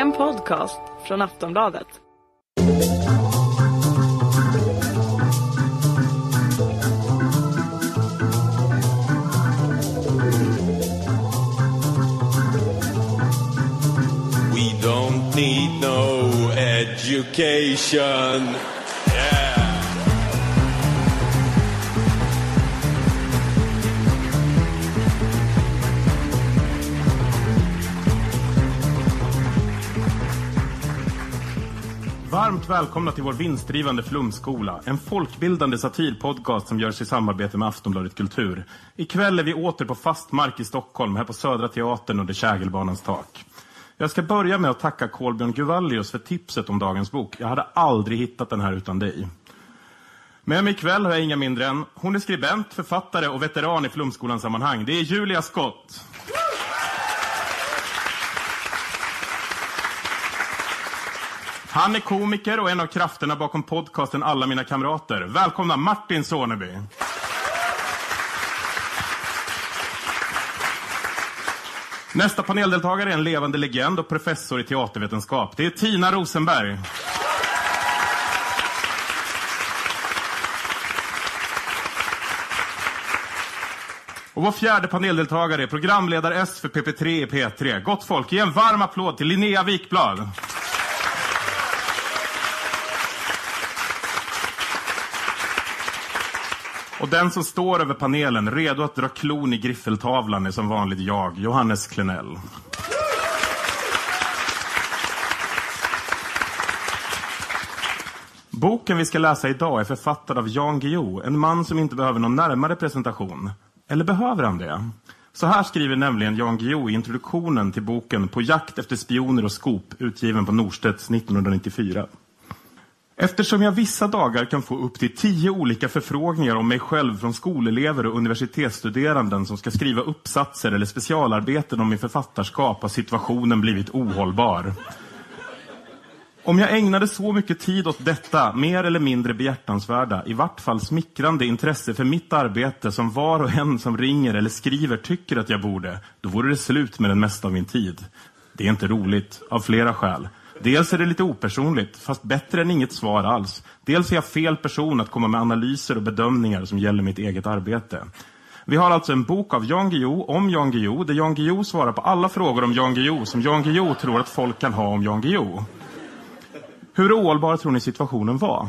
En podcast från Aftonbladet. We don't need no education. Yeah. Varmt välkomna till vår vinstdrivande flumskola, en folkbildande satirpodcast som görs i samarbete med Aftonbladet Kultur. Ikväll är vi åter på fast mark i Stockholm, här på Södra Teatern under Kägelbanans tak. Jag ska börja med att tacka Kolbjörn Guvallius för tipset om dagens bok. Jag hade aldrig hittat den här utan dig. Med mig ikväll har jag inga mindre än, hon är skribent, författare och veteran i flumskolans sammanhang. Det är Julia Skott. Han är komiker och en av krafterna bakom podcasten Alla mina kamrater. Välkomna Martin Soneby. Nästa paneldeltagare är en levande legend och professor i teatervetenskap. Det är Tina Rosenberg. Och vår fjärde paneldeltagare är programledare S för PP3 i P3. Gott folk, ge en varm applåd till Linnea Wikblad. Och den som står över panelen, redo att dra klon i griffeltavlan, är som vanligt jag, Johannes Klenell. Boken vi ska läsa idag är författad av Jan Guillou, en man som inte behöver någon närmare presentation. Eller behöver han det? Så här skriver nämligen Jan Guillou i introduktionen till boken På jakt efter spioner och skop, utgiven på Norstedts 1994. Eftersom jag vissa dagar kan få upp till 10 olika förfrågningar om mig själv från skolelever och universitetsstuderanden som ska skriva uppsatser eller specialarbeten om min författarskap, har situationen blivit ohållbar. Om jag ägnade så mycket tid åt detta, mer eller mindre behjärtansvärda, i vart fall smickrande intresse för mitt arbete som var och en som ringer eller skriver tycker att jag borde, då vore det slut med den mesta av min tid. Det är inte roligt, av flera skäl. Dels är det lite opersonligt, fast bättre än inget svar alls. Dels är jag fel person att komma med analyser och bedömningar som gäller mitt eget arbete. Vi har alltså en bok av Jan Guillou om Jan Guillou, där Jan Guillou svarar på alla frågor om Jan Guillou som Jan Guillou tror att folk kan ha om Jan Guillou. Hur ohållbar tror ni situationen var?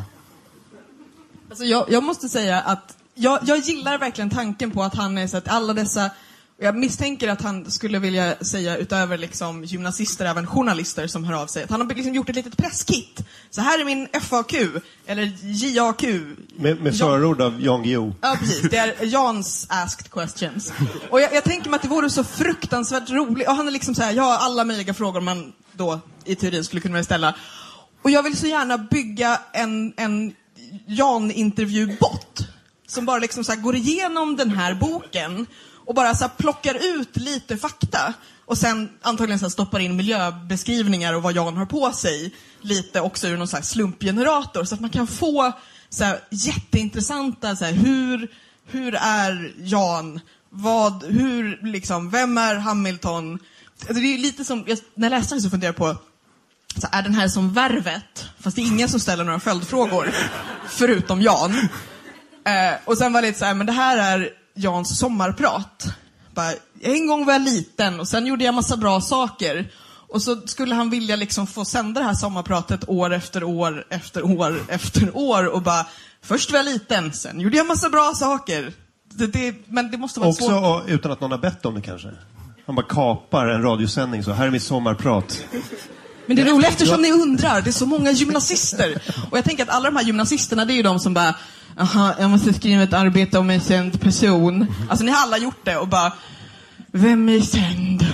Alltså jag måste säga att jag gillar verkligen tanken på att han är så att alla dessa... Jag misstänker att han skulle vilja säga, utöver liksom gymnasister, även journalister som hör av sig, att han har liksom gjort ett litet presskit. Så här är min FAQ, eller JAQ. Med förord av Jan Guillou. Ja, precis. Det är Jans asked questions. Och jag tänker mig att det vore så fruktansvärt roligt. Och han är liksom så här, jag har alla möjliga frågor man då i teorin skulle kunna ställa. Och jag vill så gärna bygga en Jan-intervjubot som bara liksom så här går igenom den här boken och bara så här plockar ut lite fakta. Och sen antagligen så här stoppar in miljöbeskrivningar och vad Jan har på sig. Lite också ur någon så här slumpgenerator. Så att man kan få så här jätteintressanta, så här, hur är Jan? Hur liksom, vem är Hamilton? Alltså det är lite som, när jag läste det så funderar jag på, så är den här som Värvet? Fast det är ingen som ställer några följdfrågor. Förutom Jan. Och sen var det lite så här, men det här är Jans sommarprat. Bara, en gång var jag liten och sen gjorde jag massa bra saker. Och så skulle han vilja liksom få sända det här sommarpratet år efter år efter år efter år. Och bara, först var jag liten, sen gjorde jag massa bra saker. Men det måste vara också svårt. Också utan att någon har bett om det kanske. Han bara kapar en radiosändning så, här är mitt sommarprat. Men det är roligt eftersom ni undrar, det är så många gymnasister. Och jag tänker att alla de här gymnasisterna, det är ju de som bara, aha, jag måste skriva ett arbete om en känd person. Alltså ni har alla gjort det och bara, vem är känd?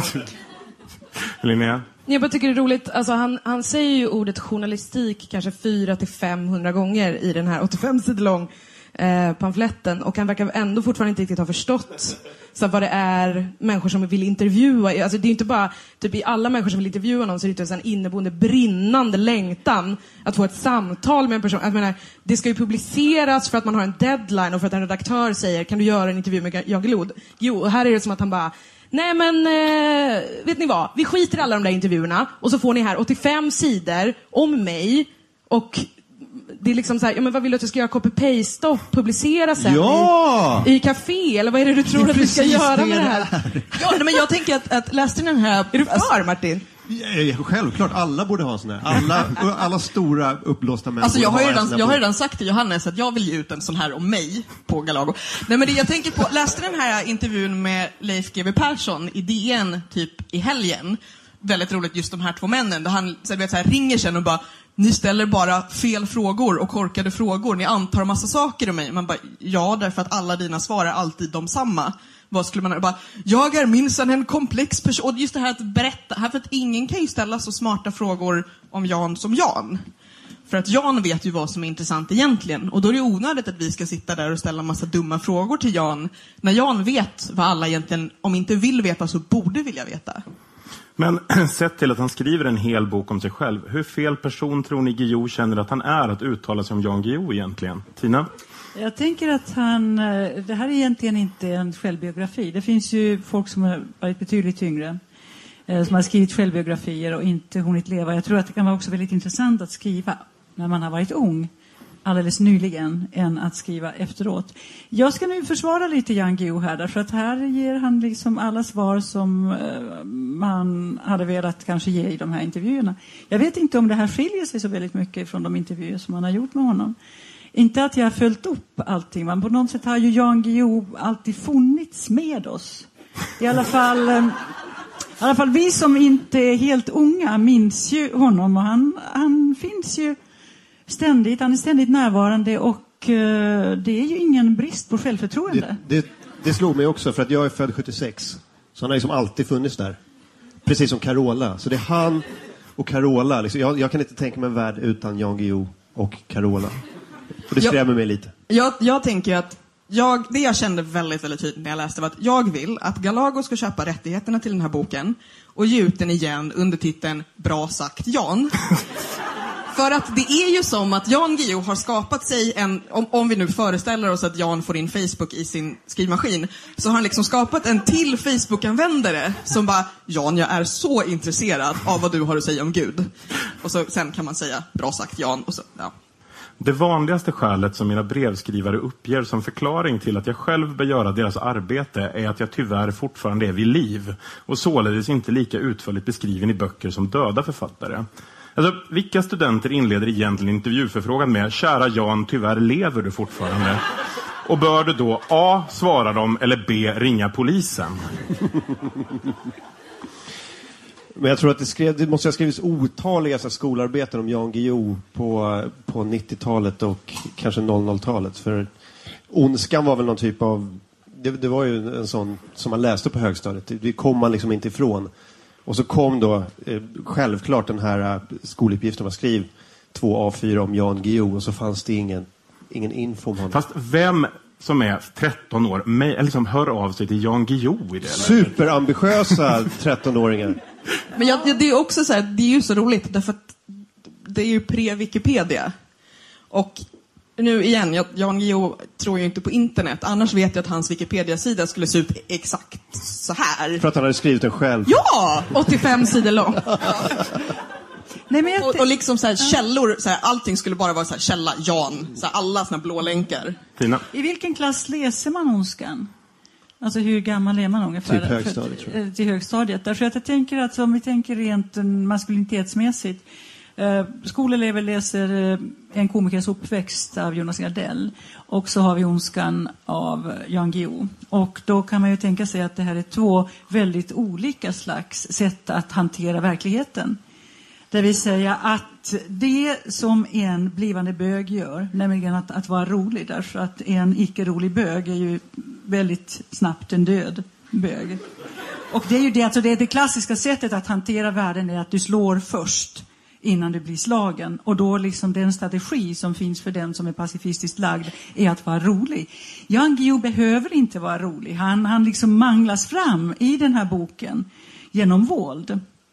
Linnea? Jag bara tycker det är roligt, alltså han säger ju ordet journalistik kanske 400-500 gånger i den här 85 sidor lång pamfletten, och han verkar ändå fortfarande inte riktigt ha förstått så vad det är människor som vill intervjua. Alltså det är inte bara typ i alla människor som vill intervjua någon, så är det en inneboende brinnande längtan att få ett samtal med en person. Jag menar, det ska ju publiceras för att man har en deadline och för att en redaktör säger, kan du göra en intervju med Jan Guillou? Jo, och här är det som att han bara, Nej men, vet ni vad? Vi skiter i alla de där intervjuerna och så får ni här 85 sidor om mig och det är liksom så här, ja men vad vill du att jag ska göra? Copy-paste och publicera sen i café? Eller vad är det du tror att vi ska göra med det här? Ja, nej, men jag tänker att läste den här... Är du för, Martin? Självklart, alla borde ha sån här. Alla stora uppblåsta män. Alltså jag har redan sagt till Johannes att jag vill ge ut en sån här om mig på Galago. Nej men det jag tänker på, läste den här intervjun med Leif GW Persson i DN typ i helgen. Väldigt roligt, just de här två männen. Där han så här, ringer sen och bara, ni ställer bara fel frågor och korkade frågor. Ni antar massa saker om mig. Man bara, ja, därför att alla dina svar är alltid de samma. Vad skulle man bara, jag är minsann en komplex person. Och just det här att berätta, här för att ingen kan ju ställa så smarta frågor om Jan som Jan. För att Jan vet ju vad som är intressant egentligen. Och då är det onödigt att vi ska sitta där och ställa massa dumma frågor till Jan. När Jan vet vad alla egentligen, om inte vill veta så borde vilja veta. Men sett till att han skriver en hel bok om sig själv, hur fel person tror ni Guillou känner att han är att uttala sig om Jan Guillou egentligen? Tina? Jag tänker att det här är egentligen inte en självbiografi. Det finns ju folk som har varit betydligt yngre, som har skrivit självbiografier och inte hunnit leva. Jag tror att det kan vara också väldigt intressant att skriva när man har varit ung alldeles nyligen än att skriva efteråt. Jag ska nu försvara lite Jan Guillou här, därför att här ger han liksom alla svar som man hade velat kanske ge i de här intervjuerna. Jag vet inte om det här skiljer sig så väldigt mycket från de intervjuer som man har gjort med honom. Inte att jag har följt upp allting, men på något sätt har ju Jan Guillou alltid funnits med oss. I alla fall vi som inte är helt unga minns ju honom, och han finns ju ständigt, han är ständigt närvarande, och det är ju ingen brist på självförtroende. Det slog mig också, för att jag är född 76. Så han har liksom alltid funnits där. Precis som Carola. Så det är han och Carola. Liksom, jag kan inte tänka mig en värld utan Jan Guillou och Carola. Och det skrämmer mig lite. Jag tänker att det jag kände väldigt, väldigt tydligt när jag läste var att jag vill att Galago ska köpa rättigheterna till den här boken och ge ut den igen under titeln Bra sagt Jan. För att det är ju som att Jan Guillou har skapat sig om vi nu föreställer oss att Jan får in Facebook i sin skrivmaskin, så har han liksom skapat en till Facebook-användare som bara, Jan, jag är så intresserad av vad du har att säga om Gud. Och så sen kan man säga bra sagt Jan och så, ja. Det vanligaste skälet som mina brevskrivare uppger som förklaring till att jag själv bör göra deras arbete är att jag tyvärr fortfarande är vid liv och således inte lika utförligt beskriven i böcker som döda författare. Alltså, vilka studenter inleder egentligen intervjuförfrågan med kära Jan, tyvärr lever du fortfarande? Och bör du då A. svara dem eller B. ringa polisen? Men jag tror att det måste ha skrivits otaliga skolarbeten om Jan Guillou på 90-talet och kanske 00-talet. För Ondskan var väl någon typ av... Det var ju en sån som man läste på högstadiet. Det kom man liksom inte ifrån. Och så kom då självklart den här skoluppgiften man skrev 2 A4 om Jan Guillou, och så fanns det ingen info om honom. Fast vem som är 13 år liksom hör av sig till Jan Guillou i det? Superambitiösa 13-åringar. Men det är också så här, det är ju så roligt därför att det är ju pre-Wikipedia. Och nu igen, Jan Guillou tror ju inte på internet. Annars vet jag att hans Wikipedia-sida skulle se ut exakt så här. För att han hade skrivit den själv. Ja! 85 sidor lång. Nej, men och liksom så här, källor, så här, allting skulle bara vara så här, källa Jan, så här, alla såna blå länkar. Tina. I vilken klass läser man Ondskan? Alltså hur gammal är man ungefär? Typ högstadiet, tror jag. Till högstadiet. Därför att jag tänker att om vi tänker rent maskulinitetsmässigt, skolelever läser En komikers uppväxt av Jonas Gardell, och så har vi Ondskan av Jan Guillou. Och då kan man ju tänka sig att det här är 2 väldigt olika slags sätt att hantera verkligheten. Det vill säga att det som en blivande bög gör, nämligen att vara rolig, därför att en icke-rolig bög är ju väldigt snabbt en död bög. Och det är ju det, alltså det är det klassiska sättet att hantera världen, är att du slår först innan du blir slagen. Och då liksom den strategi som finns för den som är pacifistiskt lagd är att vara rolig. Jan Guillou behöver inte vara rolig. Han liksom manglas fram i den här boken genom våld.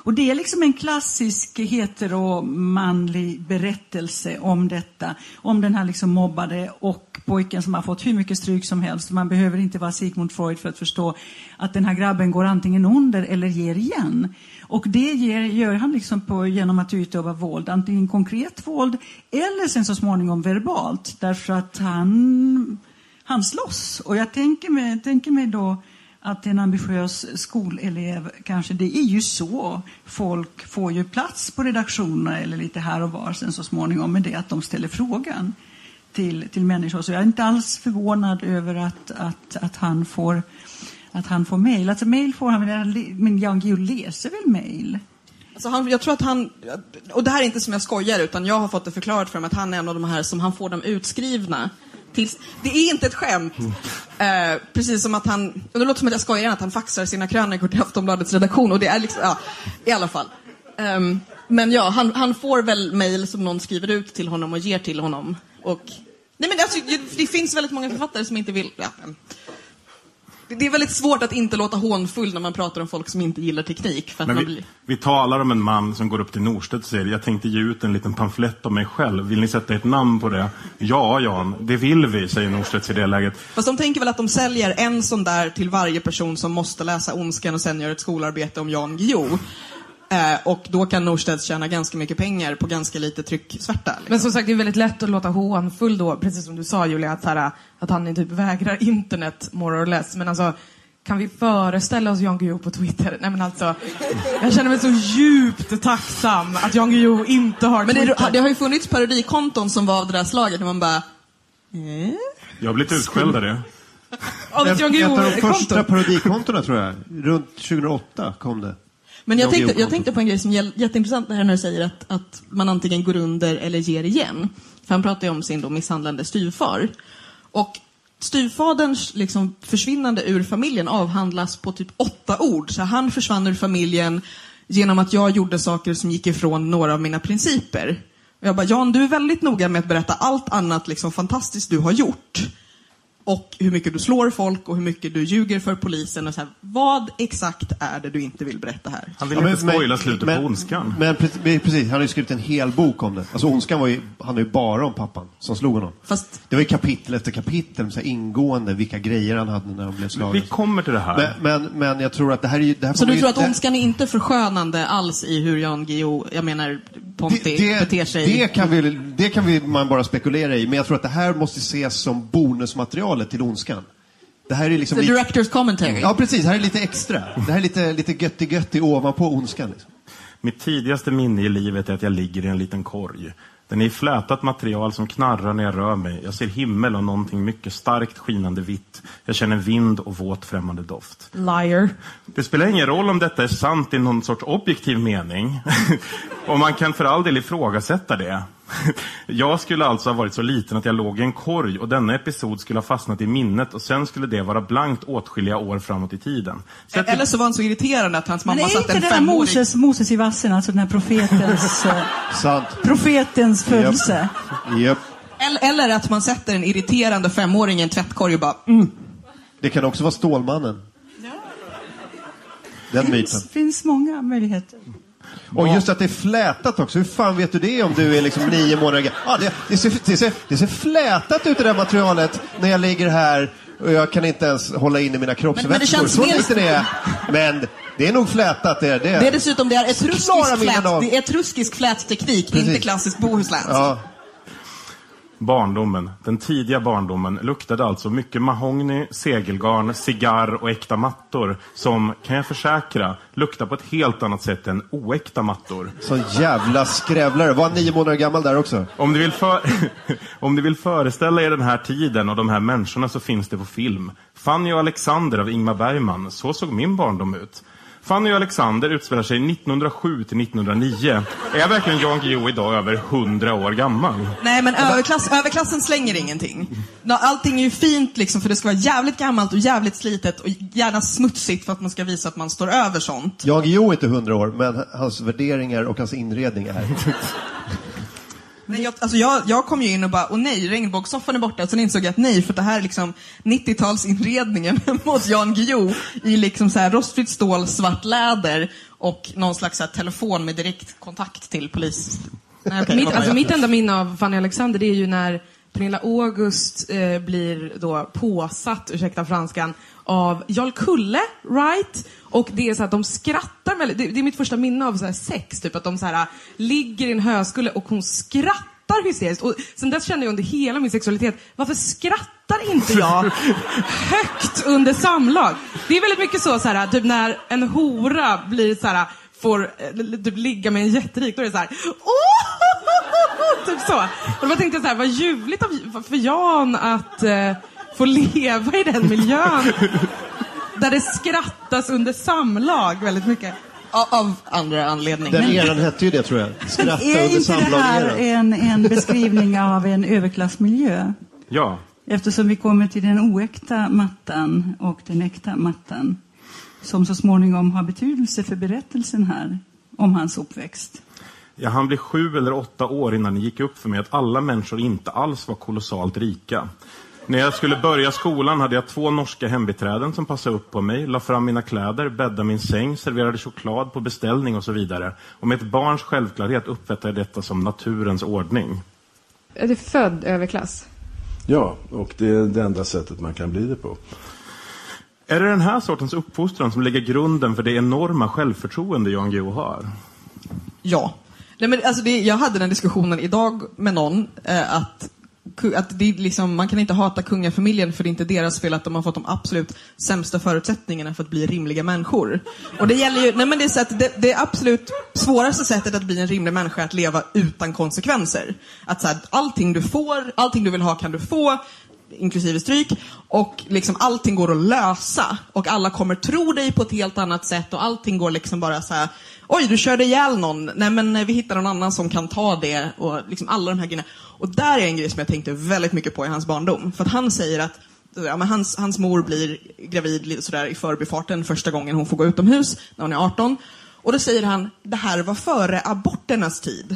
Och det är liksom en klassisk heteromanlig berättelse om detta. Om den här liksom mobbade och pojken som har fått hur mycket stryk som helst. Man behöver inte vara Sigmund Freud för att förstå att den här grabben går antingen under eller ger igen. Och det gör han liksom genom att utöva våld. Antingen konkret våld eller sen så småningom verbalt. Därför att han slåss. Och jag tänker mig då att en ambitiös skolelev kanske, det är ju så. Folk får ju plats på redaktionerna eller lite här och var sen så småningom med det att de ställer frågan till människor. Så jag är inte alls förvånad över att han får mejl. Alltså mejl får han, men Jan Guillou läser väl mejl? Alltså jag tror att han, och det här är inte som jag skojar utan jag har fått det förklarat för mig att han är en av de här som han får dem utskrivna. Det är inte ett skämt. Precis som att han, och det låter som att jag skojar att han faxar sina krönikor till Aftonbladets redaktion och det är liksom, ja, i alla fall. Men ja, han får väl mejl som någon skriver ut till honom och ger till honom. Och, nej men alltså, det finns väldigt många författare som inte vill, ja, det är väldigt svårt att inte låta hånfull när man pratar om folk som inte gillar teknik. För att vi talar om en man som går upp till Norstedt och säger jag tänkte ge ut en liten pamflett om mig själv. Vill ni sätta ett namn på det? Ja, Jan, det vill vi, säger Norstedt i det läget. Fast de tänker väl att de säljer en sån där till varje person som måste läsa Ondskan och sen gör ett skolarbete om Jan Guillou. Och då kan Norstedt tjäna ganska mycket pengar på ganska lite trycksvärta. Liksom. Men som sagt, det är väldigt lätt att låta hånfull då, precis som du sa Julia, att han typ vägrar internet more or less. Men alltså, kan vi föreställa oss Jan Guillou på Twitter? Nej men alltså, jag känner mig så djupt tacksam att Jan Guillou inte har Twitter. Men det har ju funnits parodikonton som var av det där slaget när man bara... Jag har blivit utskälld av det. Ett av de första parodikontona tror jag, runt 2008 kom det. Men jag tänkte på en grej som är jätteintressant här när du säger att man antingen går under eller ger igen. För han pratar ju om sin då misshandlande styvfar. Och styvfaderns liksom försvinnande ur familjen avhandlas på typ 8 ord. Så han försvann ur familjen genom att jag gjorde saker som gick ifrån några av mina principer. Och jag bara, Jan, du är väldigt noga med att berätta allt annat liksom fantastiskt du har gjort. Och hur mycket du slår folk och hur mycket du ljuger för polisen och så här. Vad exakt är det du inte vill berätta här? Han vill inte spoila slutet på Ondskan. Men precis, han har ju skrivit en hel bok om det. Alltså Ondskan handlar ju bara om pappan som slog honom. Fast det var ju kapitel efter kapitel så här ingående vilka grejer han hade när han blev slagen. Vi kommer till det här. Men jag tror att det här är ju... Så du tror att Ondskan är inte förskönande alls i hur Jan Guillou, jag menar Ponti, beter sig? Det kan man bara spekulera i. Men jag tror att det här måste ses som bonusmaterialet till Ondskan. Det här är liksom The director's commentary. Ja, precis. Det här är lite extra. Det här är lite götti ovanpå Ondskan. Liksom. Mitt tidigaste minne i livet är att jag ligger i en liten korg. Den är i flätat material som knarrar när jag rör mig. Jag ser himmel och någonting mycket starkt skinande vitt. Jag känner vind och våt främmande doft. Liar. Det spelar ingen roll om detta är sant i någon sorts objektiv mening. Och man kan för all del ifrågasätta det. Jag skulle alltså ha varit så liten att jag låg i en korg och denna episod skulle ha fastnat i minnet och sen skulle det vara blankt åtskilliga år framåt i tiden. Eller så var han så irriterande att hans mamma satt en 5-åring... Men är inte det Moses i vassen, alltså den här profetens födelse? Yep. Eller att man sätter en irriterande 5-åring i en tvättkorg och bara... Det kan också vara Stålmannen. Den myten. Det finns många möjligheter. Och just att det är flätat också. Hur fan vet du det om du är liksom 9 månader gammal? Ja, det ser flätat ut det där materialet när jag ligger här och jag kan inte ens hålla in i mina kroppsvätskor. Men det känns så lite det är. Men det är nog flätat. Det är dessutom det är etruskisk flätteknik, inte klassisk bohuslänsk. Ja. Barndomen, den tidiga barndomen, luktade alltså mycket mahogny, segelgarn, cigarr och äkta mattor som, kan jag försäkra, luktar på ett helt annat sätt än oäkta mattor. Så jävla skrävlare. Var 9 månader gammal där också. Om du vill föreställa er den här tiden och de här människorna så finns det på film. Fanny och Alexander av Ingmar Bergman, så såg min barndom ut. Fanny och Alexander utspelar sig 1907 till 1909. Är verkligen Jan Guillou idag över 100 år gammal? Nej, men överklassen slänger ingenting. Allting är ju fint liksom, för det ska vara jävligt gammalt och jävligt slitet och gärna smutsigt för att man ska visa att man står över sånt. Jan Guillou är inte 100 år, men hans värderingar och hans inredning är... Nej, jag kom ju in och bara, nej, regnbågssoffan är borta. Sen insåg jag att nej, för det här är liksom 90-talsinredningen mot Jan Guillou i liksom så här rostfritt stål, svart läder och någon slags så här, telefon med direkt kontakt till polis. Nej, Mitt enda minne av Fanny Alexander, det är ju när Pernilla August blir då påsatt, ursäkta franskan, av Jarl Kulle, right? Och det är så att de skrattar väldigt, det är mitt första minne av så här sex, typ att de så här ligger i en höskulle och hon skrattar hysteriskt. Och sen dess kände jag under hela min sexualitet, varför skrattar inte jag högt under samlag? Det är väldigt mycket så här, typ när en hora blir så här, får typ ligga med en jätterik, då är det så här, typ så. Och då tänkte jag så här, vad ljuvligt för Jan att få leva i den miljön där det skrattas under samlag väldigt mycket. Av andra anledningar. Den eran hette ju det, tror jag. Skratta är under inte det här en beskrivning av en överklassmiljö? Ja. Eftersom vi kommer till den oäkta mattan och den äkta mattan, som så småningom har betydelse för berättelsen här om hans uppväxt. Ja, han blev 7 eller 8 år innan det gick upp för mig att alla människor inte alls var kolossalt rika. När jag skulle börja skolan hade jag 2 norska hembiträden som passade upp på mig, la fram mina kläder, bäddade min säng, serverade choklad på beställning och så vidare. Och med ett barns självklarhet uppfattade jag detta som naturens ordning. Är det född överklass? Ja, och det är det enda sättet man kan bli det på. Är det den här sortens uppfostran som lägger grunden för det enorma självförtroende Jan Guillou har? Ja. Nej, men alltså jag hade den diskussionen idag med någon att det liksom, man kan inte hata kungafamiljen för det är inte deras fel att de har fått de absolut sämsta förutsättningarna för att bli rimliga människor. Och det gäller ju, nej men det är så att det absolut svåraste sättet att bli en rimlig människa är att leva utan konsekvenser. Att så här, allting du får, allting du vill ha kan du få, inklusive stryk, och liksom allting går att lösa och alla kommer tro dig på ett helt annat sätt och allting går liksom bara så här: oj, du körde ihjäl någon, nej men vi hittar någon annan som kan ta det, och liksom alla de här grejerna. Och där är en grej som jag tänkte väldigt mycket på i hans barndom, för att han säger att ja, men hans mor blir gravid lite sådär i förbifarten första gången hon får gå utomhus när hon är 18, och då säger han, det här var före aborternas tid.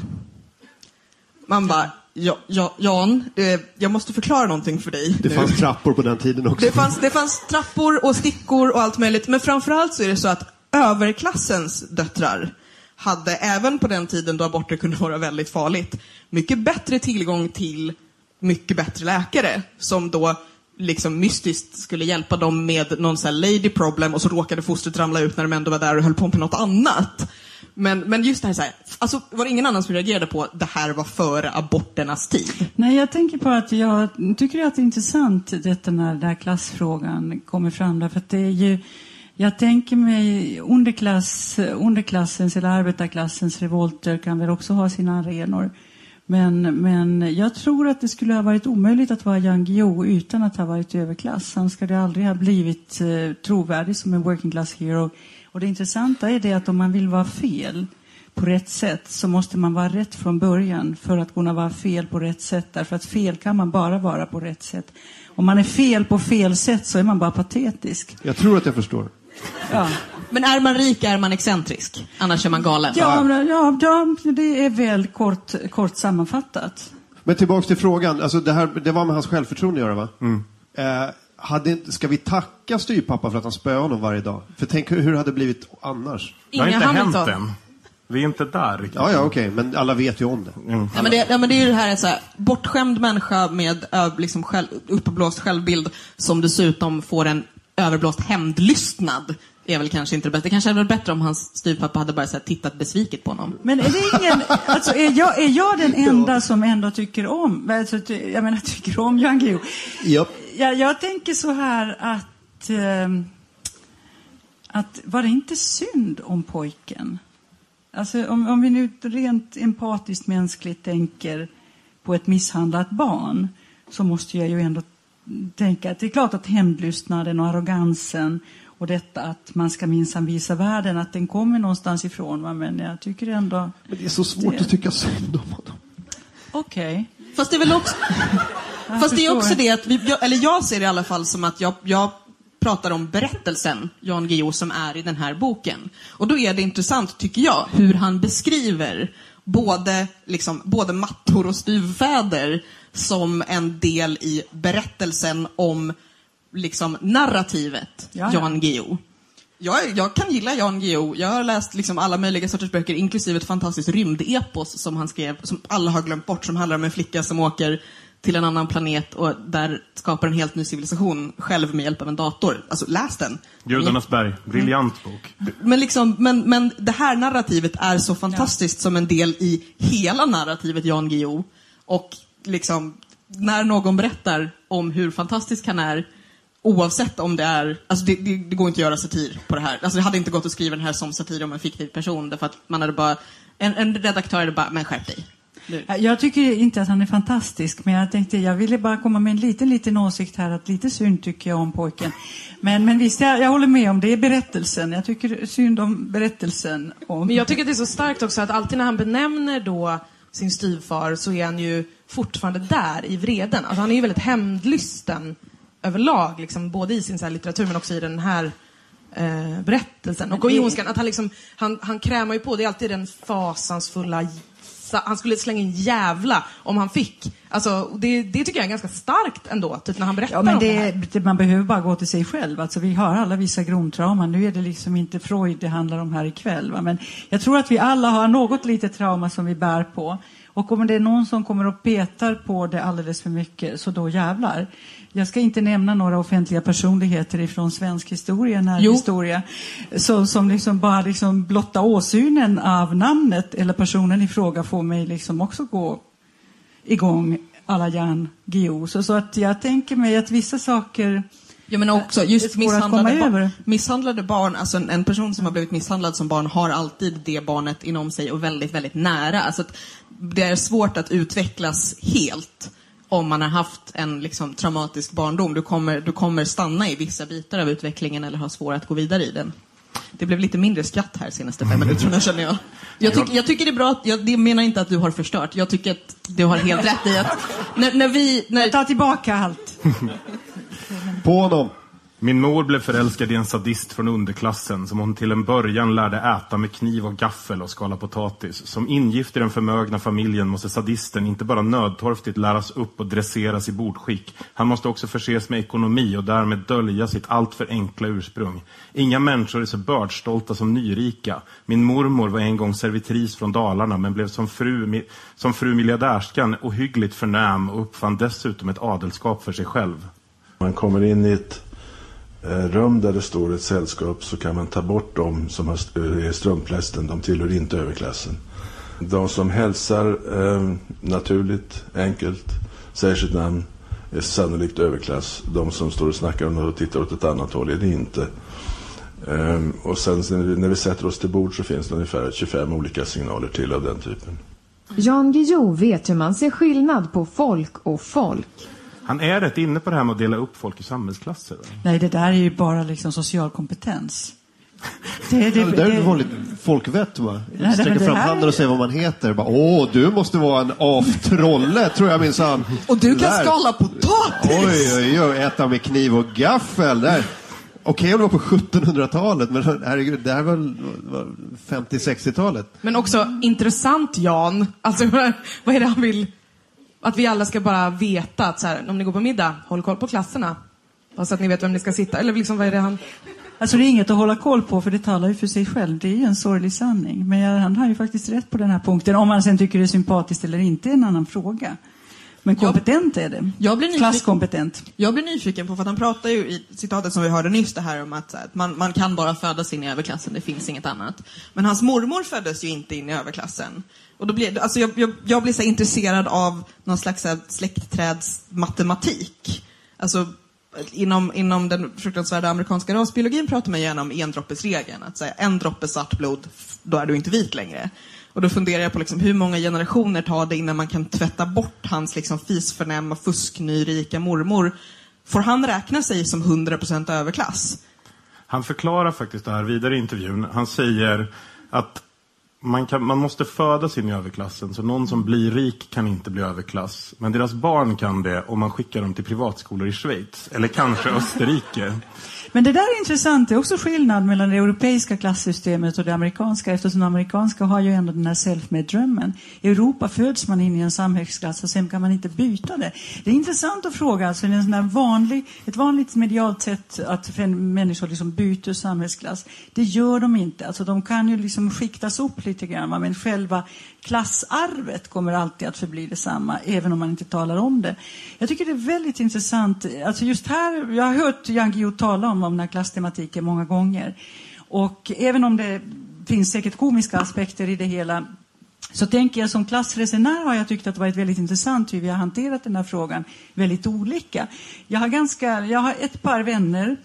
Man bara, Jan, jag måste förklara någonting för dig. Det fanns trappor på den tiden också. Det fanns trappor och stickor och allt möjligt. Men framförallt så är det så att överklassens döttrar hade, även på den tiden då aborter kunde vara väldigt farligt, mycket bättre tillgång till mycket bättre läkare som då liksom mystiskt skulle hjälpa dem med någon sån här lady problem, och så råkade fostret ramla ut när de ändå var där och höll på med något annat. Men just det här, så här, alltså var det ingen annan som reagerade på det här var före aborternas tid? Nej, jag tänker på att jag tycker att det är intressant detta när den här klassfrågan kommer fram, därför att det är ju, jag tänker mig underklassens eller arbetarklassens revolter kan väl också ha sina arenor. Men jag tror att det skulle ha varit omöjligt att vara Jan Guillou utan att ha varit överklass. Han skulle aldrig ha blivit trovärdig som en working class hero. Och det intressanta är det att om man vill vara fel på rätt sätt så måste man vara rätt från början för att kunna vara fel på rätt sätt. Därför att fel kan man bara vara på rätt sätt. Om man är fel på fel sätt så är man bara patetisk. Jag tror att jag förstår. Ja. Men är man rik är man excentrisk. Annars är man galen. Ja, det är väl kort sammanfattat. Men tillbaks till frågan. Alltså det var med hans självförtroende att göra, va? Ska vi tacka styrpappa för att han spöar honom varje dag? För tänk hur det hade blivit annars. Det har inte hänt än. Vi är inte där riktigt. Ja, okej. Men alla vet ju om det. Ja, men det är ju det här, så här bortskämd människa med liksom uppblåst självbild som dessutom får en överblåst hämndlystnad. Är väl kanske inte det bästa. Det kanske hade varit bättre om hans styrpappa hade bara så här, tittat besviket på honom. Men är det ingen, alltså är jag den enda som ändå tycker om, alltså, jag menar tycker om Jan Guillou? Yep. Jag tänker så här att var det inte synd om pojken? Alltså om vi nu rent empatiskt mänskligt tänker på ett misshandlat barn, så måste jag ju ändå tänka att det är klart att hämndlystnaden och arrogansen och detta att man ska minsann visa världen att den kommer någonstans ifrån, va? Men jag tycker ändå... Men det är så svårt att tycka synd om honom. Okej. Fast det är väl också... Fast det är också det att jag ser det i alla fall som att jag pratar om berättelsen Jan Guillou som är i den här boken. Och då är det intressant, tycker jag, hur han beskriver både mattor och styvfäder som en del i berättelsen om liksom narrativet Jan Guillou. Jag kan gilla Jan Guillou. Jag har läst liksom alla möjliga sorters böcker, inklusive ett fantastiskt rymdepos som han skrev, som alla har glömt bort, som handlar om en flicka som åker till en annan planet och där skapar en helt ny civilisation själv med hjälp av en dator. Alltså, läs den. Gudarnas berg, briljant bok. Men det här narrativet är så fantastiskt som en del i hela narrativet Jan Guillou. Och liksom, när någon berättar om hur fantastisk han är, oavsett om det är... Alltså det går inte att göra satir på det här. Alltså det hade inte gått att skriva den här som satir om en fiktiv person. Därför att man hade bara... En redaktör hade bara, men skärp dig. Jag tycker inte att han är fantastisk, men jag tänkte, jag ville bara komma med en liten åsikt här, att lite synd tycker jag om pojken. Men visst, jag håller med om det är berättelsen. Jag tycker synd om berättelsen. Men jag tycker att det är så starkt också att alltid när han benämner då sin styvfar så är han ju fortfarande där i vreden. Alltså han är ju väldigt hämndlysten överlag, liksom, både i sin så här litteratur men också i den här berättelsen. Och i Ondskan, att han liksom, han krämar ju på, det är alltid den fasansfulla... Han skulle slänga in jävla om han fick. Alltså, det tycker jag är ganska starkt ändå, typ när han berättar om det här. Man behöver bara gå till sig själv. Alltså, vi har alla vissa grundtrauman. Nu är det liksom inte Freud det handlar om här ikväll. Va? Men jag tror att vi alla har något litet trauma som vi bär på. Och om det är någon som kommer och petar på det alldeles för mycket, så då jävlar. Jag ska inte nämna några offentliga personligheter ifrån svensk historia, närhistoria, som liksom bara liksom blotta åsynen av namnet eller personen i fråga får mig liksom också gå igång alla Jan Guillou. Så att jag tänker mig att vissa saker... Ja, men också just misshandlade barn, alltså en person som har blivit misshandlad som barn har alltid det barnet inom sig och väldigt, väldigt nära. Alltså att det är svårt att utvecklas helt om man har haft en liksom traumatisk barndom. Du kommer stanna i vissa bitar av utvecklingen eller ha svårt att gå vidare i den. Det blev lite mindre skratt här senaste 5 minuterna, känner jag. Jag tycker det är bra att, jag menar inte att du har förstört. Jag tycker att du har helt rätt i att jag tar tillbaka allt. På honom. Min mor blev förälskad i en sadist från underklassen som hon till en början lärde äta med kniv och gaffel och skala potatis. Som ingift i den förmögna familjen måste sadisten inte bara nödtorftigt läras upp och dresseras i bordskick. Han måste också förses med ekonomi och därmed dölja sitt alltför enkla ursprung. Inga människor är så bördstolta som nyrika. Min mormor var en gång servitris från Dalarna men blev som fru miljardärskan ohyggligt förnäm och uppfann dessutom ett adelskap för sig själv. Man kommer in i ett rum där det står ett sällskap, så kan man ta bort dem som är strumplästen. De tillhör inte överklassen. De som hälsar naturligt, enkelt, säger sitt namn, är sannolikt överklass. De som står och snackar om och tittar åt ett annat håll är det inte. Och sen när vi sätter oss till bord så finns det ungefär 25 olika signaler till av den typen. Jan Guillou vet hur man ser skillnad på folk och folk. Han är rätt inne på det här med att dela upp folk i samhällsklasser. Va? Nej, det där är ju bara liksom social kompetens. Det är ju vanligt folkvett, va? Sträcker fram handen och säger vad man heter. Bara, du måste vara en aftrolle, tror jag minsann. Och du kan skala potatis! Oj, äta med kniv och gaffel. Där. Okej, om det var på 1700-talet, men herregud, det här var 50-60-talet. Men också intressant, Jan. Alltså, vad är det han vill... Att vi alla ska bara veta att så här, om ni går på middag, håll koll på klasserna. Så att ni vet vem ni ska sitta. Eller liksom, vad är det han... Alltså det är inget att hålla koll på, för det talar ju för sig själv. Det är ju en sorglig sanning. Men han har ju faktiskt rätt på den här punkten. Om man sen tycker det är sympatiskt eller inte är en annan fråga. Men kompetent är det. Klasskompetent. Jag blir nyfiken på, för att han pratar ju i citatet som vi hörde nyss, det här om att man kan bara födas in i överklassen, det finns inget annat. Men hans mormor föddes ju inte in i överklassen. Och då blir alltså jag blir så intresserad av någon slags släktträdsmatematik. Alltså inom den fruktansvärda amerikanska rasbiologin pratar man gärna om endroppesregeln. Att säga en droppe svart blod, då är du inte vit längre. Och då funderar jag på liksom, hur många generationer tar det innan man kan tvätta bort hans liksom fisförnämma, fusknyrika mormor. Får han räkna sig som 100% överklass? Han förklarar faktiskt det här vidare i intervjun. Han säger att Man måste födas in i överklassen, så någon som blir rik kan inte bli överklass. Men deras barn kan det om man skickar dem till privatskolor i Schweiz. Eller kanske Österrike. Men det där är intressant. Det är också skillnad mellan det europeiska klassystemet och det amerikanska. Eftersom det amerikanska har ju ändå den här self-made-drömmen. I Europa föds man in i en samhällsklass och sen kan man inte byta det. Det är intressant att fråga. Alltså, en sån här ett vanligt medialt sätt att människor liksom byter samhällsklass. Det gör de inte. Alltså, de kan ju liksom skiktas upp lite grann. Men själva klassarvet kommer alltid att förbli detsamma. Även om man inte talar om det. Jag tycker det är väldigt intressant. Alltså just här, jag har hört Jan Guillou tala om den här klasstematiken många gånger. Och även om det finns säkert komiska aspekter i det hela, så tänker jag som klassresenär har jag tyckt att det varit väldigt intressant hur vi har hanterat den här frågan väldigt olika. Jag har ett par vänner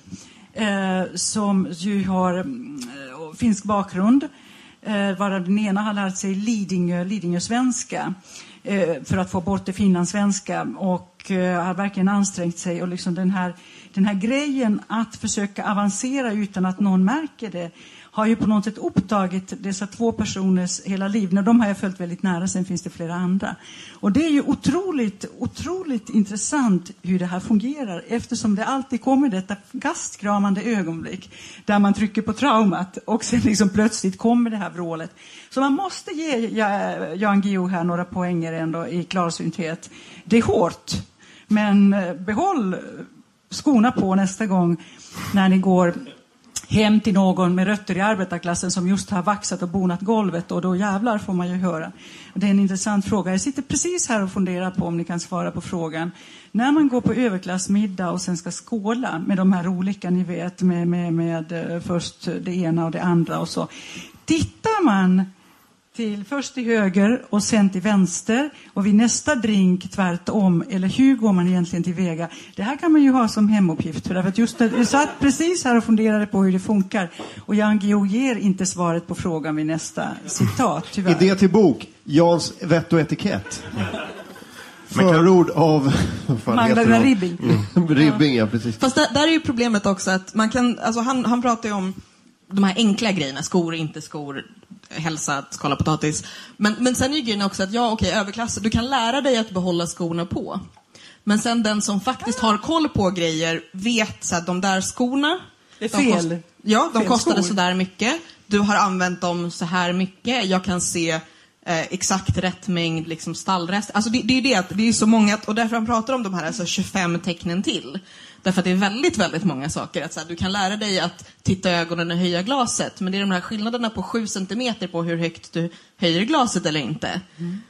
som ju har finsk bakgrund, varav den ena har lärt sig Lidingö-svenska för att få bort det finlandssvenska, och har verkligen ansträngt sig, och liksom den här grejen att försöka avancera utan att någon märker det har ju på något sätt upptagit dessa två personers hela liv. När de har jag följt väldigt nära, sen finns det flera andra. Och det är ju otroligt intressant hur det här fungerar, eftersom det alltid kommer detta gastkramande ögonblick där man trycker på traumat och sen liksom plötsligt kommer det här vrålet. Så man måste ge Jan Guillou här några poänger ändå i klarsynthet. Det är hårt, men behåll skorna på nästa gång när ni går hem till någon med rötter i arbetarklassen som just har vaxat och bonat golvet, och då jävlar får man ju höra. Det är en intressant fråga. Jag sitter precis här och funderar på om ni kan svara på frågan. När man går på överklassmiddag och sen ska skåla med de här olika, ni vet, med först det ena och det andra och så. Tittar man först till höger och sen till vänster, och vid nästa drink tvärtom, eller hur går man egentligen tillväga? Det här kan man ju ha som hemuppgift, för att just jag satt precis här och funderade på hur det funkar, och Jan Guillou ger inte svaret på frågan vid nästa citat, tyvärr. Idé till bok, Jans vett och etikett. Förord av Magdalena Ribbing. Ribbing, ja, precis. Fast där är ju problemet också att man kan, alltså han pratar ju om de här enkla grejerna, skor, inte skor, hälsa, skala potatis. Men sen är ju grejen också att överklassen, du kan lära dig att behålla skorna på. Men sen den som faktiskt har koll på grejer vet så att de där skorna, det är fel. De kostade så där mycket. Du har använt dem så här mycket. Jag kan se exakt rätt mängd liksom stallrest. Alltså det är det att det är så många, och därför han pratar om de här alltså 25 tecknen till. Därför att det är väldigt, väldigt många saker. Att, så här, du kan lära dig att titta i ögonen och höja glaset. Men det är de här skillnaderna på 7 centimeter på hur högt du höjer glaset eller inte.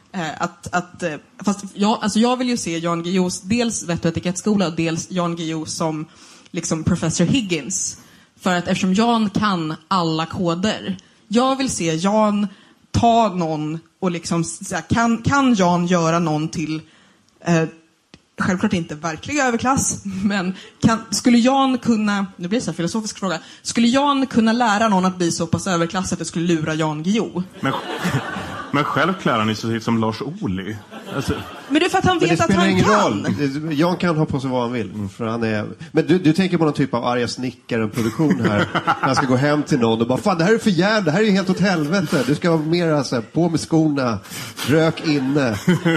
Jag vill ju se Jan Guillous dels vett- och etikettskola och dels Jan Guillou som liksom Professor Higgins. För att eftersom Jan kan alla koder. Jag vill se Jan ta någon och liksom så här, kan Jan göra någon till självklart inte verklig överklass, men skulle Jan kunna, nu blir det så här filosofisk fråga, skulle Jan kunna lära någon att bli så pass överklass att det skulle lura Jan Guillou? Men själv klarar han ju så som Lars Ohly. Alltså. Men det är för att han vet att han kan. Roll. Jan kan ha på sig vad han vill. För han är... Men du tänker på någon typ av arga snickaren-produktion här. Han ska gå hem till någon och bara, fan det här är för jävla, det här är helt åt helvete. Du ska vara mer så här, på med skorna, rök inne.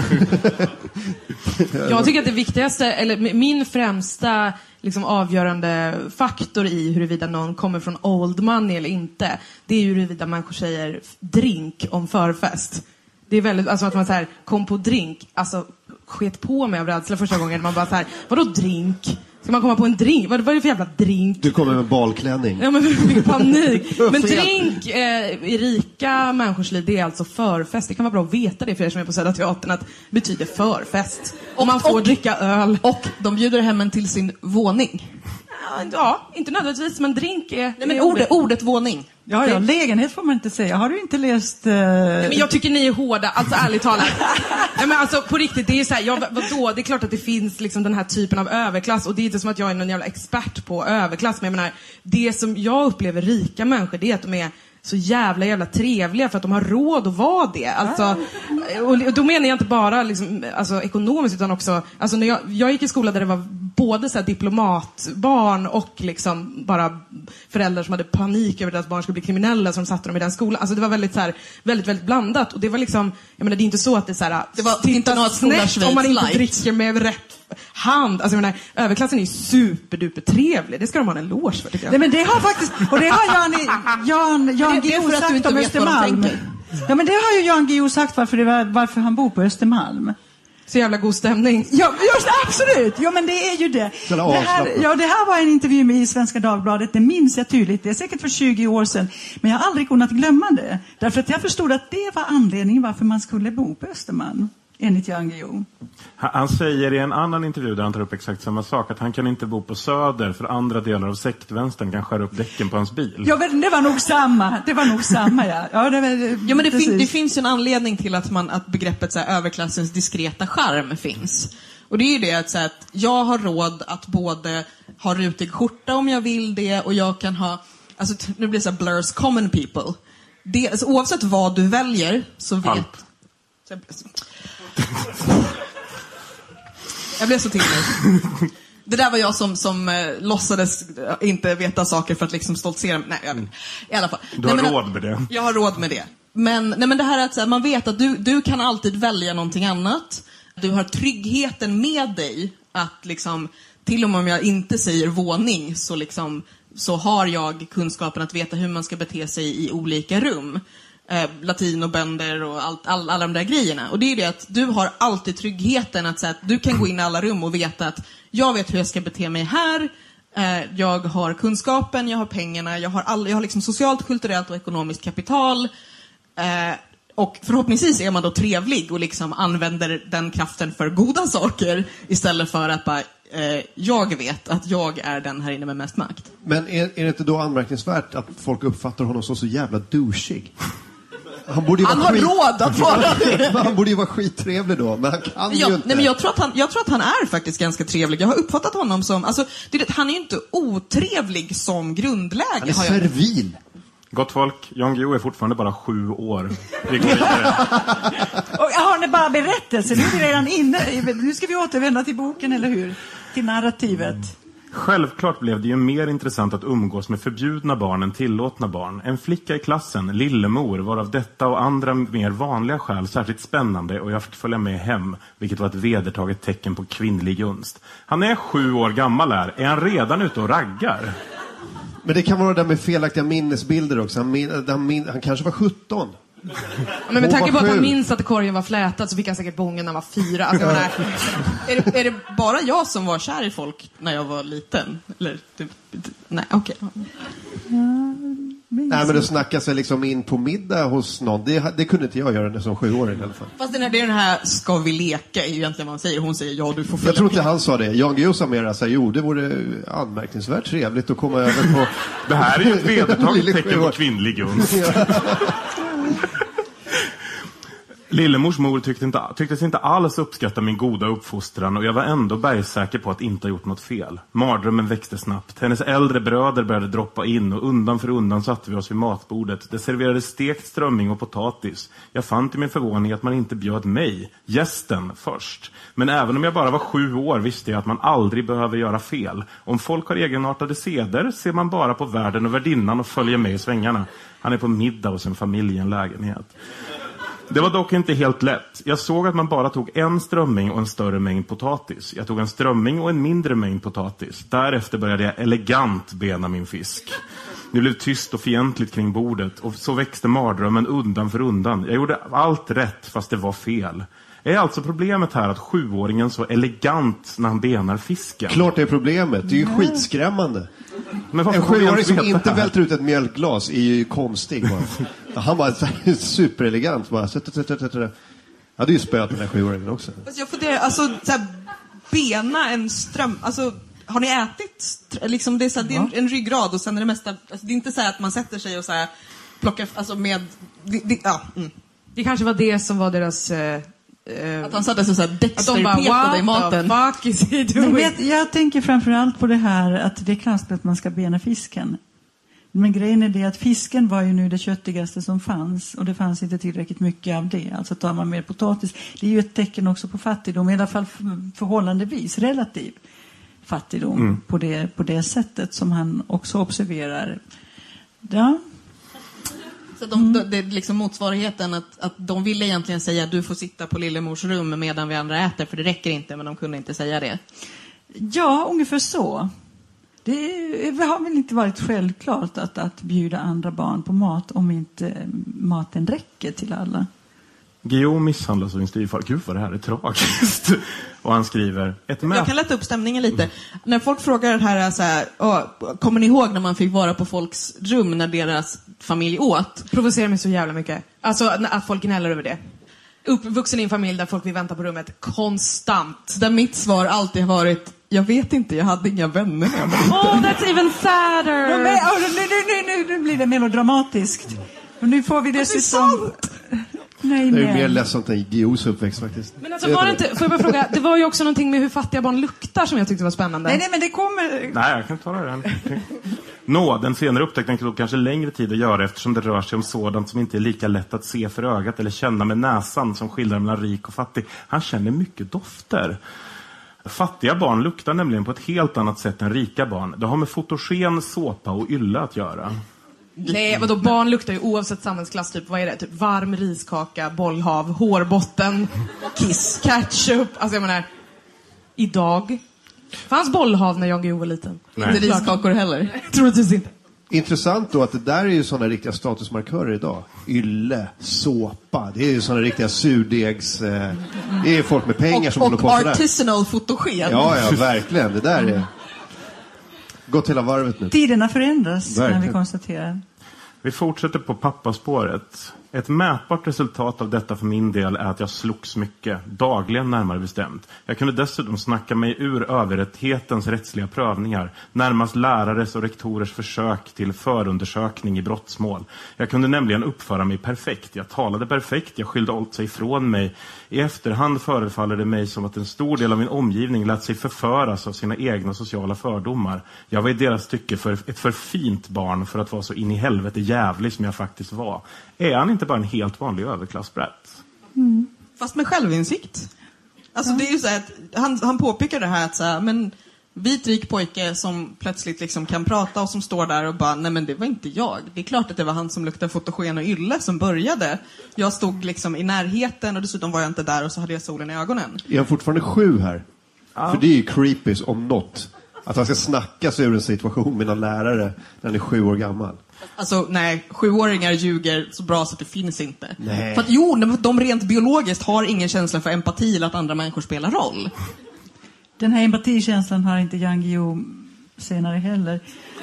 Jag tycker att det viktigaste, eller min främsta liksom avgörande faktor i huruvida någon kommer från old money eller inte, det är ju huruvida människor säger drink om förfest. Det är väldigt, alltså att man så här kom på drink, alltså sket på mig av rädsla första gången. Man bara så här, vadå drink? Ska man komma på en drink? Vad är det för jävla drink? Du kommer med balklänning. Ja, men fick panik. Men drink i rika människors liv, det är alltså förfest. Det kan vara bra att veta det för er som är på Södra Teatern, att det betyder förfest. Och man får dricka öl. Och de bjuder hem en till sin våning. Ja, inte nödvändigtvis, men drink är... Nej, men ordet våning. Ja, lägenhet får man inte säga. Har du inte läst... Men jag tycker ni är hårda, alltså ärligt talat. Nej, men alltså på riktigt, det är så här, vadå? Det är klart att det finns liksom den här typen av överklass, och det är inte som att jag är någon jävla expert på överklass, men jag menar, det som jag upplever rika människor, det är att de är så jävla trevliga för att de har råd att vara det. Alltså, och då menar jag inte bara liksom, alltså, ekonomiskt, utan också, alltså, när jag gick i skola där det var både så här diplomatbarn och liksom bara föräldrar som hade panik över att deras barn skulle bli kriminella, som satte dem i den skolan. Alltså det var väldigt så här, väldigt blandat. Och det var liksom, jag menar, det är inte så att det så här, det var inte något snett om man inte dricker med rätt hand. Alltså jag menar, överklassen är ju superduper trevlig. Det ska de ha en eloge för, tycker jag. Nej, men det har faktiskt, och det har Jan Guillou sagt om Östermalm. Ja, men det har ju Jan Guillou sagt varför han bor på Östermalm. Så jävla god stämning. Ja, just absolut. Ja, men det är ju det. Det här var en intervju med i Svenska Dagbladet. Det minns jag tydligt. Det är säkert för 20 år sedan. Men jag har aldrig kunnat glömma det. Därför att jag förstod att det var anledningen varför man skulle bo på Östermalm. Enligt Jan Guillou. Han säger i en annan intervju där han tar upp exakt samma sak, att han kan inte bo på Söder för andra delar av sektvänstern kan skära upp däcken på hans bil. Ja, men det var nog samma. Ja, men det finns ju en anledning till att begreppet så här, överklassens diskreta charm finns. Och det är ju det att, så här, att jag har råd att både ha rutig skjorta om jag vill det, och jag kan ha, alltså nu blir det så här blurs common people. Det, alltså, oavsett vad du väljer så vet... Jag blev så till mig. Det där var jag som låtsades inte veta saker för att liksom stoltsera. Nej, i alla fall. Du har råd med det. Jag har råd med det. Men det här är att så här, man vet att du kan alltid välja någonting annat. Du har tryggheten med dig att liksom, till och med om jag inte säger våning så har jag kunskapen att veta hur man ska bete sig i olika rum. Latinobönder och alla de där grejerna. Och det är det att du har alltid tryggheten att, så att du kan gå in i alla rum och veta att jag vet hur jag ska bete mig här. Jag har kunskapen, jag har pengarna, jag har liksom socialt, kulturellt och ekonomiskt kapital. Och förhoppningsvis är man då trevlig och liksom använder den kraften för goda saker istället för att bara jag vet att jag är den här inne med mest makt. Men är det inte då anmärkningsvärt att folk uppfattar honom så jävla douchig? Han har råd att vara det. Han borde ju vara skittrevlig då, men han kan ju inte. Nej, men jag tror att han är faktiskt ganska trevlig. Jag har uppfattat honom som, alltså, han är ju inte otrevlig som grundläge. Han är servil. Gott folk, Jan Guillou är fortfarande bara 7 år. Vi går vidare. Och har ni bara berättelse? Nu är vi redan inne. Nu ska vi återvända till boken, eller hur? Till narrativet. Självklart blev det ju mer intressant att umgås med förbjudna barn än tillåtna barn. En flicka i klassen, Lillemor, var av detta och andra mer vanliga skäl särskilt spännande, och jag fick följa med hem, vilket var ett vedertaget tecken på kvinnlig gunst. Han är 7 år gammal här. Är han redan ute och raggar? Men det kan vara det med felaktiga minnesbilder också. Han kanske var 17. Men med tanke på att han minns att korgen var flätad så fick han säkert bången när han var 4. Alltså, är det bara jag som var kär i folk när jag var liten? Eller, nej, okej. Nej, men det snackar sig liksom in på middag hos någon. Det kunde inte jag göra som 7-åring i alla fall. Fast det är den här, ska vi leka, är ju egentligen vad han säger. Hon säger, ja, du får följa. Jag tror inte han sa det. Jan Guillou sa mer att det vore anmärkningsvärt trevligt att komma över på... Det här är ju ett vedertaget tecken på kvinnlig gunst. Lillemors mor tycktes inte alls uppskatta min goda uppfostran, och jag var ändå bergsäker på att inte ha gjort något fel. Mardrömmen växte snabbt. Hennes äldre bröder började droppa in, och undan för undan satte vi oss vid matbordet. Det serverades stekt strömming och potatis. Jag fann till min förvåning att man inte bjöd mig, gästen, först. Men även om jag bara var 7 år visste jag att man aldrig behöver göra fel. Om folk har egenartade seder ser man bara på värden och värdinnan och följer med i svängarna. Han är på middag hos en familj i en lägenhet. Det var dock inte helt lätt. Jag såg att man bara tog en strömming och en större mängd potatis. Jag tog en strömming och en mindre mängd potatis. Därefter började jag elegant bena min fisk. Det blev tyst och fientligt kring bordet, och så växte mardrömmen undan för undan. Jag gjorde allt rätt fast det var fel. Är alltså problemet här att 7-åringen så elegant när han benar fisken? Klart det är problemet. Det är ju skitskrämmande. Men en 7-åring som inte välter ut ett mjölkglas är ju konstig. Han var superelegant. Ja, det är ju spöt den här 7-åringen också. Jag funderar, alltså, bena en ström... Alltså, har ni ätit? Liksom, det är, det är en ryggrad och sen är det mesta... Alltså, det är inte så att man sätter sig och plockar... Alltså med... Det kanske var det som var deras... att han satte sig Dexter-petade i maten. Fuck is he doing? Jag tänker framförallt på det här att det är konstigt att man ska bena fisken. Men grejen är det att fisken var ju nu det köttigaste som fanns, och det fanns inte tillräckligt mycket av det. Alltså tar man mer potatis. Det är ju ett tecken också på fattigdom, i alla fall förhållandevis, relativt. fattigdom på det sättet som han också observerar. Ja. Så det är liksom motsvarigheten att de ville egentligen säga att du får sitta på Lillemors rum medan vi andra äter, för det räcker inte, men de kunde inte säga det. Ja, ungefär så. Det har väl inte varit självklart att bjuda andra barn på mat om inte maten räcker till alla. Guillaume misshandlas av sin styvfar. Gud vad det här är tragiskt. Och han skriver... Jag kan lätta upp stämningen lite. När folk frågar det här, så här kommer ni ihåg när man fick vara på folks rum när deras familj åt? Provocerar mig så jävla mycket. Alltså att folk gnäller över det. Uppvuxen i en familj där folk vill vänta på rummet konstant. Där mitt svar alltid har varit: jag vet inte, jag hade inga vänner när jag var liten. Oh, that's even sadder. Nu blir det melodramatiskt. Och nu får vi dessutom... Nej. Det är mer ledsamt än Guillaumes uppväxt faktiskt. Men alltså, var det inte, får jag bara fråga, det var ju också någonting med hur fattiga barn luktar som jag tyckte var spännande. Nej, men det kommer... Nej, jag kan ta det. Den senare upptäckten tog kanske längre tid att göra eftersom det rör sig om sådant som inte är lika lätt att se för ögat eller känna med näsan som skildrar mellan rik och fattig. Han känner mycket dofter. Fattiga barn luktar nämligen på ett helt annat sätt än rika barn. Det har med fotogen, såpa och ylla att göra. Nej, vadå, barn luktar ju oavsett samhällsklass, typ, vad är det? Typ varm riskaka, bollhav, hårbotten, kiss, ketchup. Alltså jag menar, idag fanns bollhav när Jan Guillou var liten. Inte riskakor heller. Troligtvis inte. Intressant då att det där är ju sådana riktiga statusmarkörer idag. Ylle, såpa, det är ju sådana riktiga surdegs... det är folk med pengar som håller på sådär. Och artisanal fotogen. Ja, verkligen. Det där är... Gått hela varvet nu. Tiderna förändras, när vi konstaterar. Vi fortsätter på pappaspåret. Ett mätbart resultat av detta för min del är att jag slogs mycket, dagligen närmare bestämt. Jag kunde dessutom snacka mig ur överrätthetens rättsliga prövningar, närmast lärares och rektorers försök till förundersökning i brottsmål. Jag kunde nämligen uppföra mig perfekt. Jag talade perfekt, jag skyllde allt sig ifrån mig. I efterhand förefaller det mig som att en stor del av min omgivning lät sig förföras av sina egna sociala fördomar. Jag var i deras tycke ett för fint barn för att vara så in i helvete jävlig som jag faktiskt var. Är han inte bara en helt vanlig överklassbrätt? Fast med självinsikt. Alltså det är ju så här att han påpekar det här att så här, men vit rik pojke som plötsligt liksom kan prata och som står där och bara, nej men det var inte jag. Det är klart att det var han som luktade fotogen och ylle som började. Jag stod liksom i närheten och dessutom var jag inte där och så hade jag solen i ögonen. Är han fortfarande 7 här? Ja. För det är ju creepy om något. Att han ska snacka sig ur en situation med en lärare när han är 7 år gammal. Alltså nej, 7-åringar ljuger så bra så att det finns inte. Nej. För att de rent biologiskt har ingen känsla för empati eller att andra människor spelar roll. Den här empatikänslan har inte Jan Guillou senare heller.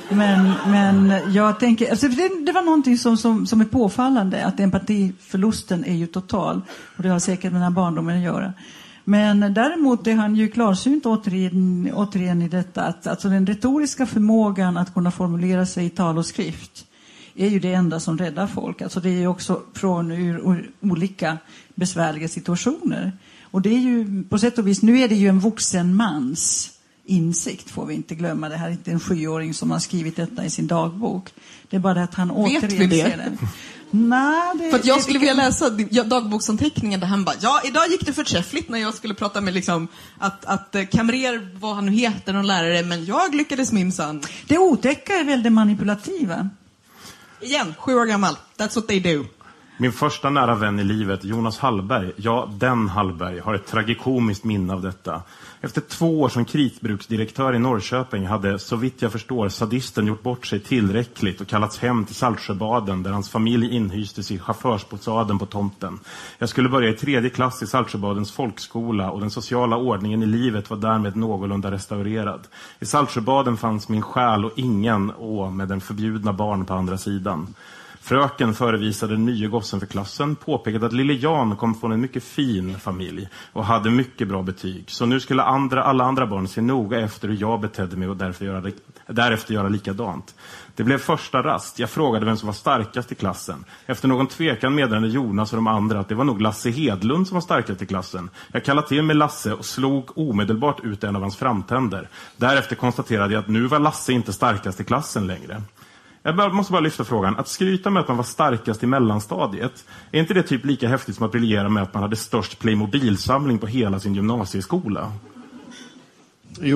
Men jag tänker, alltså det var någonting som är påfallande, att empatiförlusten är ju total. Och det har säkert med den här barndomen att göra. Men däremot är han ju klarsynt återigen i detta att alltså den retoriska förmågan att kunna formulera sig i tal och skrift är ju det enda som räddar folk. Alltså det är ju också från ur olika besvärliga situationer. Och det är ju på sätt och vis, nu är det ju en vuxen mans insikt, får vi inte glömma. Det här är inte en 7-åring som har skrivit detta i sin dagbok. Det är bara det att han återigen ser den. Nej, för att jag skulle vilja läsa dagboksanteckningen där han bara, idag gick det förträffligt när jag skulle prata med liksom att kamrer, vad han nu heter, någon lärare, men jag lyckades minsann. Det otäcka är väl det manipulativa. Igen, 7 år gammal. That's what they do. Min första nära vän i livet, Jonas Hallberg, den Hallberg, har ett tragikomiskt minne av detta. Efter 2 år som kritbruksdirektör i Norrköping hade, så vitt jag förstår, sadisten gjort bort sig tillräckligt och kallats hem till Saltsjöbaden där hans familj inhystes i chaufförsbostaden på tomten. Jag skulle börja i 3:e klass i Saltsjöbadens folkskola och den sociala ordningen i livet var därmed någorlunda restaurerad. I Saltsjöbaden fanns min själ och ingen med den förbjudna barn på andra sidan. Fröken förevisade den nye gossen för klassen, påpekade att lille Jan kom från en mycket fin familj och hade mycket bra betyg. Så nu skulle alla andra barn se noga efter hur jag betedde mig och därefter göra likadant. Det blev första rast. Jag frågade vem som var starkast i klassen. Efter någon tvekan meddelade Jonas och de andra att det var nog Lasse Hedlund som var starkast i klassen. Jag kallade till med Lasse och slog omedelbart ut en av hans framtänder. Därefter konstaterade jag att nu var Lasse inte starkast i klassen längre. Jag måste bara lyfta frågan. Att skryta med att man var starkast i mellanstadiet, är inte det typ lika häftigt som att briljera med att man hade störst Playmobil-samling på hela sin gymnasieskola? Jo,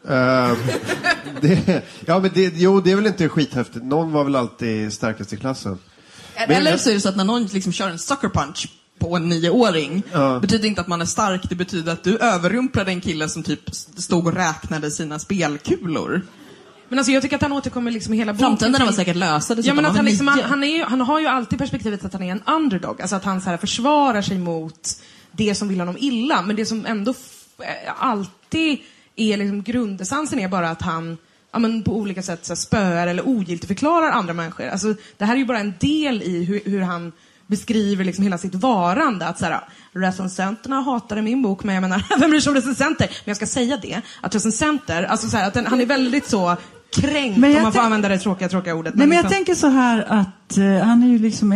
Det är väl inte skithäftigt. Någon var väl alltid starkast i klassen. Eller så är det så att när någon liksom kör en sucker punch på en 9-åring betyder inte att man är stark. Det betyder att du överrumplade en kille som typ stod och räknade sina spelkulor. Men alltså jag tycker att han återkommer liksom hela boken. Framtiden var säkert lösade. Ja, men att han har ju alltid perspektivet att han är en underdog. Alltså att han så här försvarar sig mot det som vill honom illa. Men det som ändå alltid är liksom grundessensen är bara att han på olika sätt så här, spöar eller ogiltigförklarar andra människor. Alltså det här är ju bara en del i hur han beskriver liksom hela sitt varande. Att så här, recensenterna hatade min bok, men jag menar, vem bryr sig om recensenter? Men jag ska säga det, att recensenter, alltså så här, att han är väldigt så kränkt, om man får använda det tråkiga ordet. Men jag tänker så här att han är ju liksom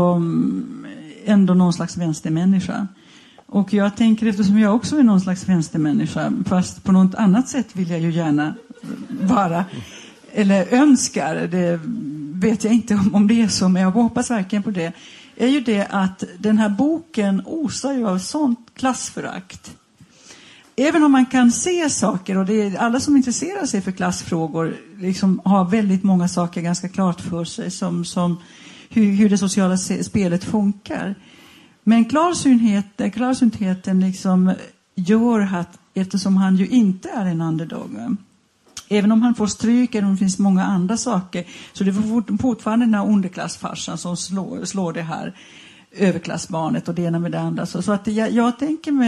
ändå någon slags vänstermänniska. Och jag tänker, eftersom jag också är någon slags vänstermänniska, fast på något annat sätt vill jag ju gärna vara, eller önskar, det vet jag inte om det är så, men jag hoppas verkligen på det, är ju det att den här boken osar ju av sånt klassförakt. Även om man kan se saker, och det är alla som intresserar sig för klassfrågor liksom har väldigt många saker ganska klart för sig, som hur det sociala spelet funkar. Men klarsyntheten liksom gör att, eftersom han ju inte är en underdog, även om han får stryk, eller om det finns många andra saker, så det är fortfarande den här underklassfarsan som slår det här överklassbarnet och det ena med det andra. Så att jag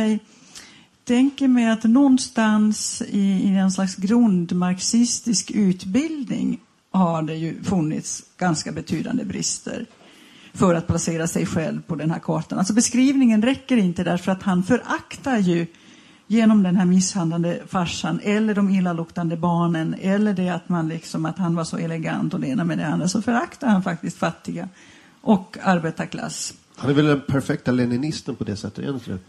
tänker mig att någonstans i en slags grundmarxistisk utbildning har det ju funnits ganska betydande brister för att placera sig själv på den här kartan. Alltså beskrivningen räcker inte, därför att han föraktar ju genom den här misshandlande farsan eller de illaluktande barnen, eller det att man liksom, att han var så elegant och det ena med det andra, så föraktar han faktiskt fattiga och arbetarklass. Han är väl den perfekta leninisten på det sättet egentligen.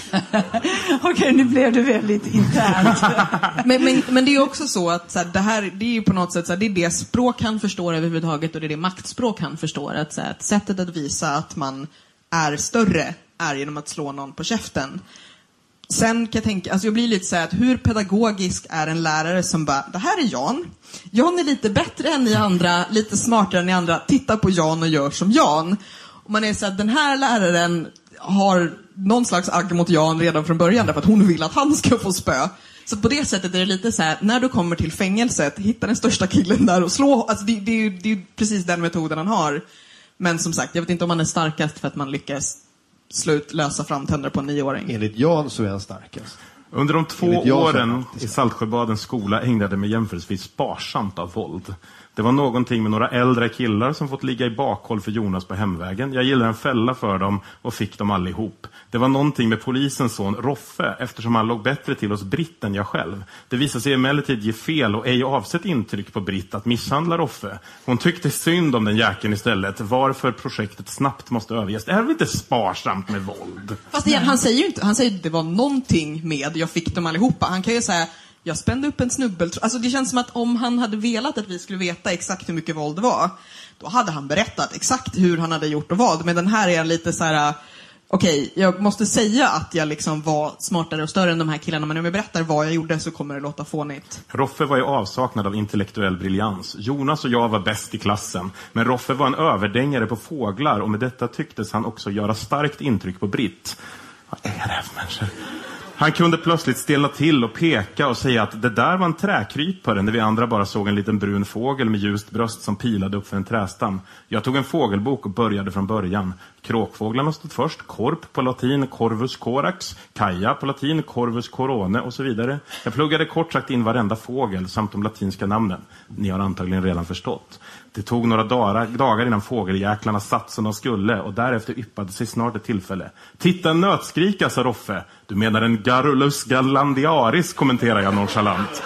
Okej, nu blev det väldigt internt. men det är också så att så här, det här, det är ju på något sätt så här, det är det språk han förstår överhuvudtaget, och det är det maktspråk han förstår. Att, så här, att sättet att visa att man är större är genom att slå någon på käften. Sen kan jag tänka, alltså jag blir lite så här, att hur pedagogisk är en lärare som bara, det här är Jan. Jan är lite bättre än ni andra, lite smartare än ni andra. Titta på Jan och gör som Jan. Och man är så här, den här läraren har någon slags agg mot Jan redan från början, därför att hon vill att han ska få spö. Så på det sättet är det lite så här, när du kommer till fängelset, hitta den största killen där och slå. Alltså det är ju precis den metoden han har. Men som sagt, jag vet inte om han är starkast för att man lyckas lösa framtänder på en 9-åring. Enligt Jan så är han starkast. Under de 2 åren i Saltsjöbadens skola ägnade mig jämförelsevis sparsamt av våld. Det var någonting med några äldre killar som fått ligga i bakhåll för Jonas på hemvägen. Jag gillade en fälla för dem och fick dem allihop. Det var någonting med polisens son Roffe, eftersom han låg bättre till hos Britt än jag själv. Det visade sig emellertid ge fel och ej avsett intryck på Britt att misshandla Roffe. Hon tyckte synd om den jäkeln istället, varför projektet snabbt måste överges. Det här är väl inte sparsamt med våld? Fast igen, han säger ju inte, han säger att det var någonting med jag fick dem allihopa. Han kan ju säga, jag spände upp en snubbel. Alltså det känns som att om han hade velat att vi skulle veta exakt hur mycket våld det var, då hade han berättat exakt hur han hade gjort och vad. Men den här är lite så här, okej, jag måste säga att jag liksom var smartare och större än de här killarna, men om jag berättar vad jag gjorde så kommer det låta fånigt. Roffe var i avsaknad av intellektuell briljans. Jonas och jag var bäst i klassen, men Roffe var en överdängare på fåglar, och med detta tycktes han också göra starkt intryck på Britt. Vad är det här för människor? Han kunde plötsligt stela till och peka och säga att det där var en träkrypare, när vi andra bara såg en liten brun fågel med ljust bröst som pilade upp för en trästam. Jag tog en fågelbok och började från början. Kråkfåglarna stod först, korp på latin, corvus corax, kaja på latin, corvus corone och så vidare. Jag pluggade kort sagt in varenda fågel samt de latinska namnen. Ni har antagligen redan förstått. Det tog några dagar innan fågeljäklarna satt som de skulle, och därefter yppade sig snart ett tillfälle. Titta, en nötskrika, sa Roffe. Du menar en Garrulus gallandiaris, kommenterar jag nonchalant.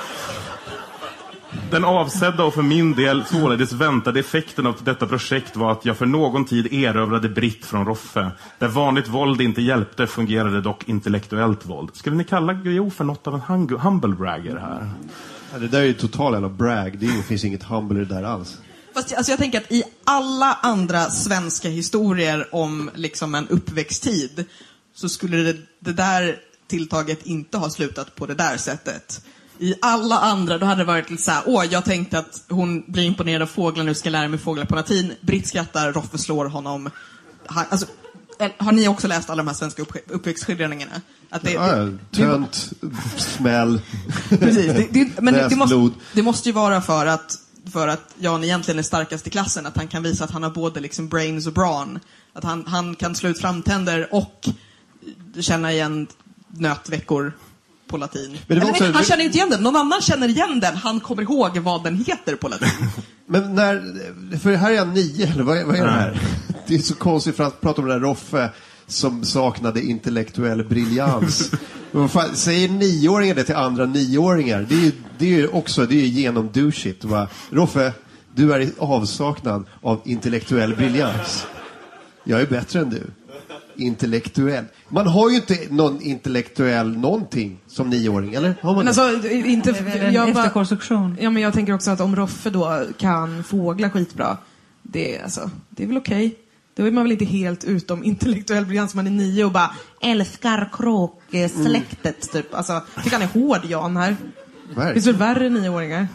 Den avsedda och för min del således väntade effekten av detta projekt var att jag för någon tid erövrade Britt från Roffe. Där vanligt våld inte hjälpte fungerade dock intellektuellt våld. Skulle ni kalla Guillou för något av en humble bragger här? Ja, det där är ju total jävla brag. Det finns inget humble i det där alls. Fast alltså jag tänker att i alla andra svenska historier om liksom en uppväxttid så skulle det där tilltaget inte ha slutat på det där sättet. I alla andra, då hade det varit lite såhär, jag tänkte att hon blir imponerad av fåglar, nu ska lära mig fåglar på latin. Britt skrattar, Roffe slår honom. Alltså, har ni också läst alla de här svenska uppväxtskildringarna? Att tönt, smäll, precis, men det måste ju vara för att Jan egentligen är starkast i klassen, att han kan visa att han har både liksom brains och brawn. Att han kan slå ut framtänder och känna igen nötveckor på latin. Men han känner inte igen den. Någon annan känner igen den. Han kommer ihåg vad den heter på latin. Men för här är jag 9, eller vad är det här? Det är så konstigt för att prata om den där Roffe som saknade intellektuell briljans. Säger 9-åringar det till andra 9-åringar? Det är ju också, det är genomdouchigt. Roffe, du är i avsaknad av intellektuell briljans. Jag är bättre än du. Intellektuell. Man har ju inte någon intellektuell någonting som 9-åring, eller? Har man men alltså, inte efterkonstruktion. Ja, men jag tänker också att om Roffe då kan fågla skitbra, det är väl okej. Då är man väl inte helt utom intellektuell briljans, man är 9 och bara älskar kråksläktet typ. Alltså, jag tycker han är hård, Jan här. Det är så värre 9-åringar.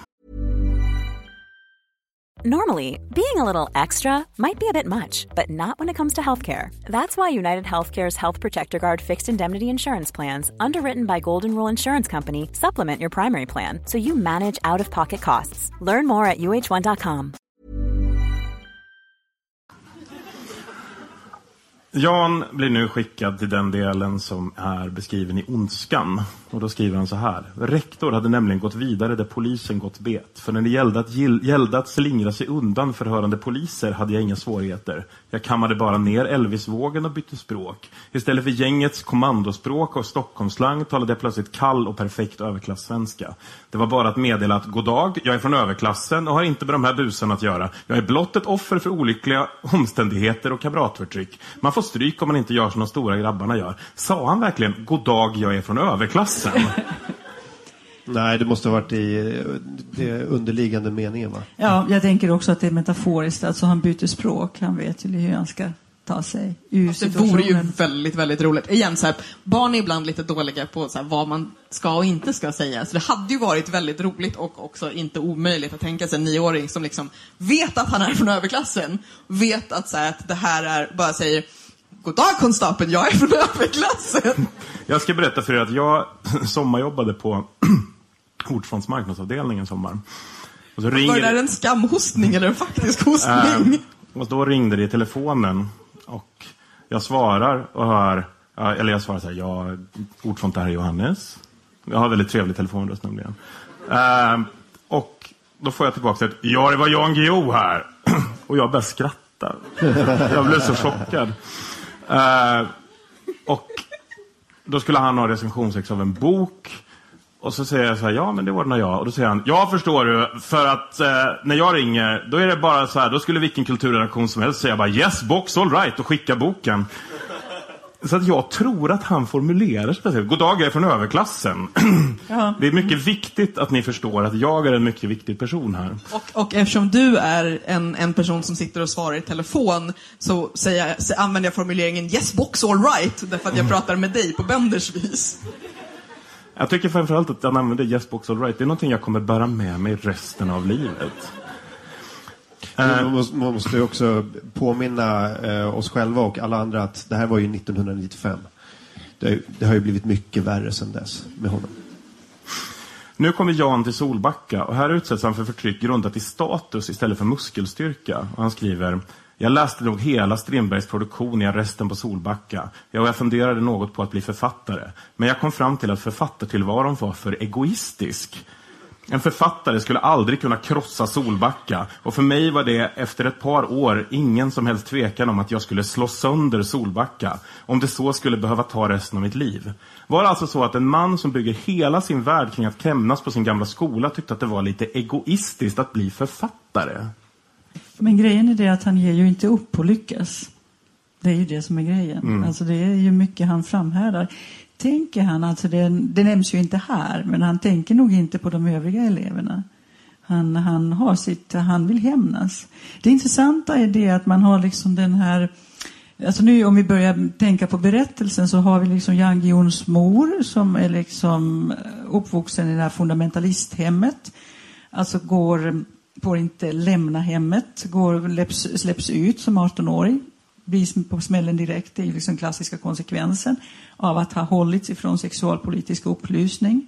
Normally, being a little extra might be a bit much, but not when it comes to healthcare. That's why United Healthcare's Health Protector Guard fixed indemnity insurance plans, underwritten by Golden Rule Insurance Company, supplement your primary plan so you manage out-of-pocket costs. Learn more at uh1.com. Jan blir nu skickad till den delen som är beskriven i Ondskan. Och då skriver han så här. Rektor hade nämligen gått vidare där polisen gått bet. För när det gällde att slingra sig undan förhörande poliser hade jag inga svårigheter. Jag kammade bara ner Elvisvågen och bytte språk. Istället för gängets kommandospråk och Stockholmslang talade jag plötsligt kall och perfekt överklassvenska. Det var bara att meddela att god dag, jag är från överklassen och har inte med de här busarna att göra. Jag är blott ett offer för olyckliga omständigheter och kamratförtryck. Man får stryk om man inte gör som de stora grabbarna gör. Sa han verkligen, god dag, jag är från överklassen? Nej, det måste ha varit i det underliggande meningen, va? Ja, jag tänker också att det är metaforiskt. Alltså han byter språk. Han vet ju hur han ska ta sig ur situationen. Det vore ju väldigt, väldigt roligt. Igen, så här, barn är ibland lite dåliga på så här, vad man ska och inte ska säga. Så det hade ju varit väldigt roligt och också inte omöjligt att tänka sig en 9-åring som liksom vet att han är från överklassen. Vet att, så här, att det här är, bara säger god dag konstapeln, jag är från överklassen. Jag ska berätta för er att jag sommarjobbade på Ortfonds marknadsavdelningen sommar. Och så var det en skamhostning eller en faktisk hostning? Och då ringde det i telefonen och jag svarar och hör, eller jag svarar så här, Ortfond, det här är Johannes. Jag har väldigt trevlig telefonröst nämligen. Och då får jag tillbaka att det var Jan Guillou här. Och jag började skratta. Jag blev så chockad. Och då skulle han ha recensionsex av en bok. Och så säger jag så här, ja men det ordnar jag. Och då säger han, ja förstår du, för att när jag ringer, då är det bara så här, då skulle vilken kulturredaktion som helst säga bara yes box all right och skicka boken. Så att jag tror att han formulerar sig. God dag, jag är från överklassen. Ja. Det är mycket viktigt att ni förstår att jag är en mycket viktig person här. Och eftersom du är en person som sitter och svarar i telefon så använder jag formuleringen yes box all right därför att jag pratar med dig på Benders vis. Jag tycker framförallt att han använder yes box all right. Det är någonting jag kommer bära med mig resten av livet. Man måste ju också påminna oss själva och alla andra att det här var ju 1995. Det har ju blivit mycket värre sedan dess med honom. Nu kommer Jan till Solbacka och här utsätts han för förtryck grundat i status istället för muskelstyrka. Och han skriver, jag läste nog hela Strindbergs produktion i arresten på Solbacka. Jag funderade något på att bli författare. Men jag kom fram till att författartillvaron var för egoistisk. En författare skulle aldrig kunna krossa Solbacka. Och för mig var det efter ett par år ingen som helst tvekan om att jag skulle slå sönder Solbacka. Om det så skulle behöva ta resten av mitt liv. Var det alltså så att en man som bygger hela sin värld kring att kämnas på sin gamla skola tyckte att det var lite egoistiskt att bli författare? Men grejen är det att han ger ju inte upp och lyckas. Det är ju det som är grejen. Alltså det är ju mycket han framhärdar. Tänker han, alltså det nämns ju inte här, men han tänker nog inte på de övriga eleverna. Han har han vill hämnas. Det intressanta är det att man har liksom den här Alltså nu om vi börjar tänka på berättelsen så har vi liksom Jan Guillous mor som är liksom uppvuxen i det här fundamentalisthemmet. Alltså får inte lämna hemmet, släpps ut som 18-årig. Blir på smällen direkt, det är liksom klassiska konsekvensen av att ha hållits ifrån sexualpolitisk upplysning.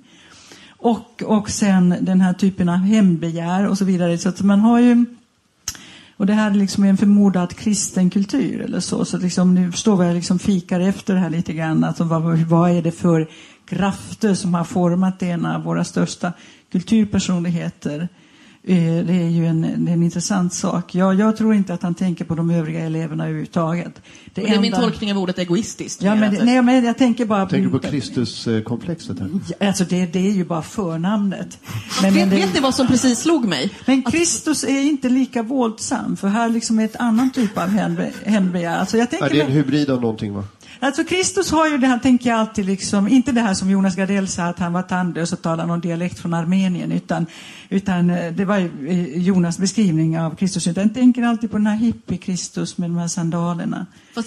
Och sen den här typen av hembegär och så vidare. Så att man har ju, och det här är liksom en förmodad kristen kultur eller så liksom, nu står vi liksom fikar efter det här lite grann. Alltså vad är det för krafter som har format en av våra största kulturpersonligheter? Det är ju en intressant sak. Jag tror inte att han tänker på de övriga eleverna överhuvudtaget. Det är min tolkning av ordet egoistiskt. Ja, men jag tänker bara på Kristuskomplexet här. Ja, alltså det är ju bara förnamnet. Vet ni vad som precis slog mig? Men Kristus är inte lika våldsam, för här liksom är ett annan typ av hembegär. Alltså jag tänker det är en hybrid av någonting, va? Alltså Kristus har ju det här, tänker jag alltid liksom, inte det här som Jonas Gardell sa att han var tandlös och talade någon dialekt från Armenien, utan det var ju Jonas beskrivning av Kristus. Jag tänker alltid på den här hippie-Kristus med de här sandalerna. Fast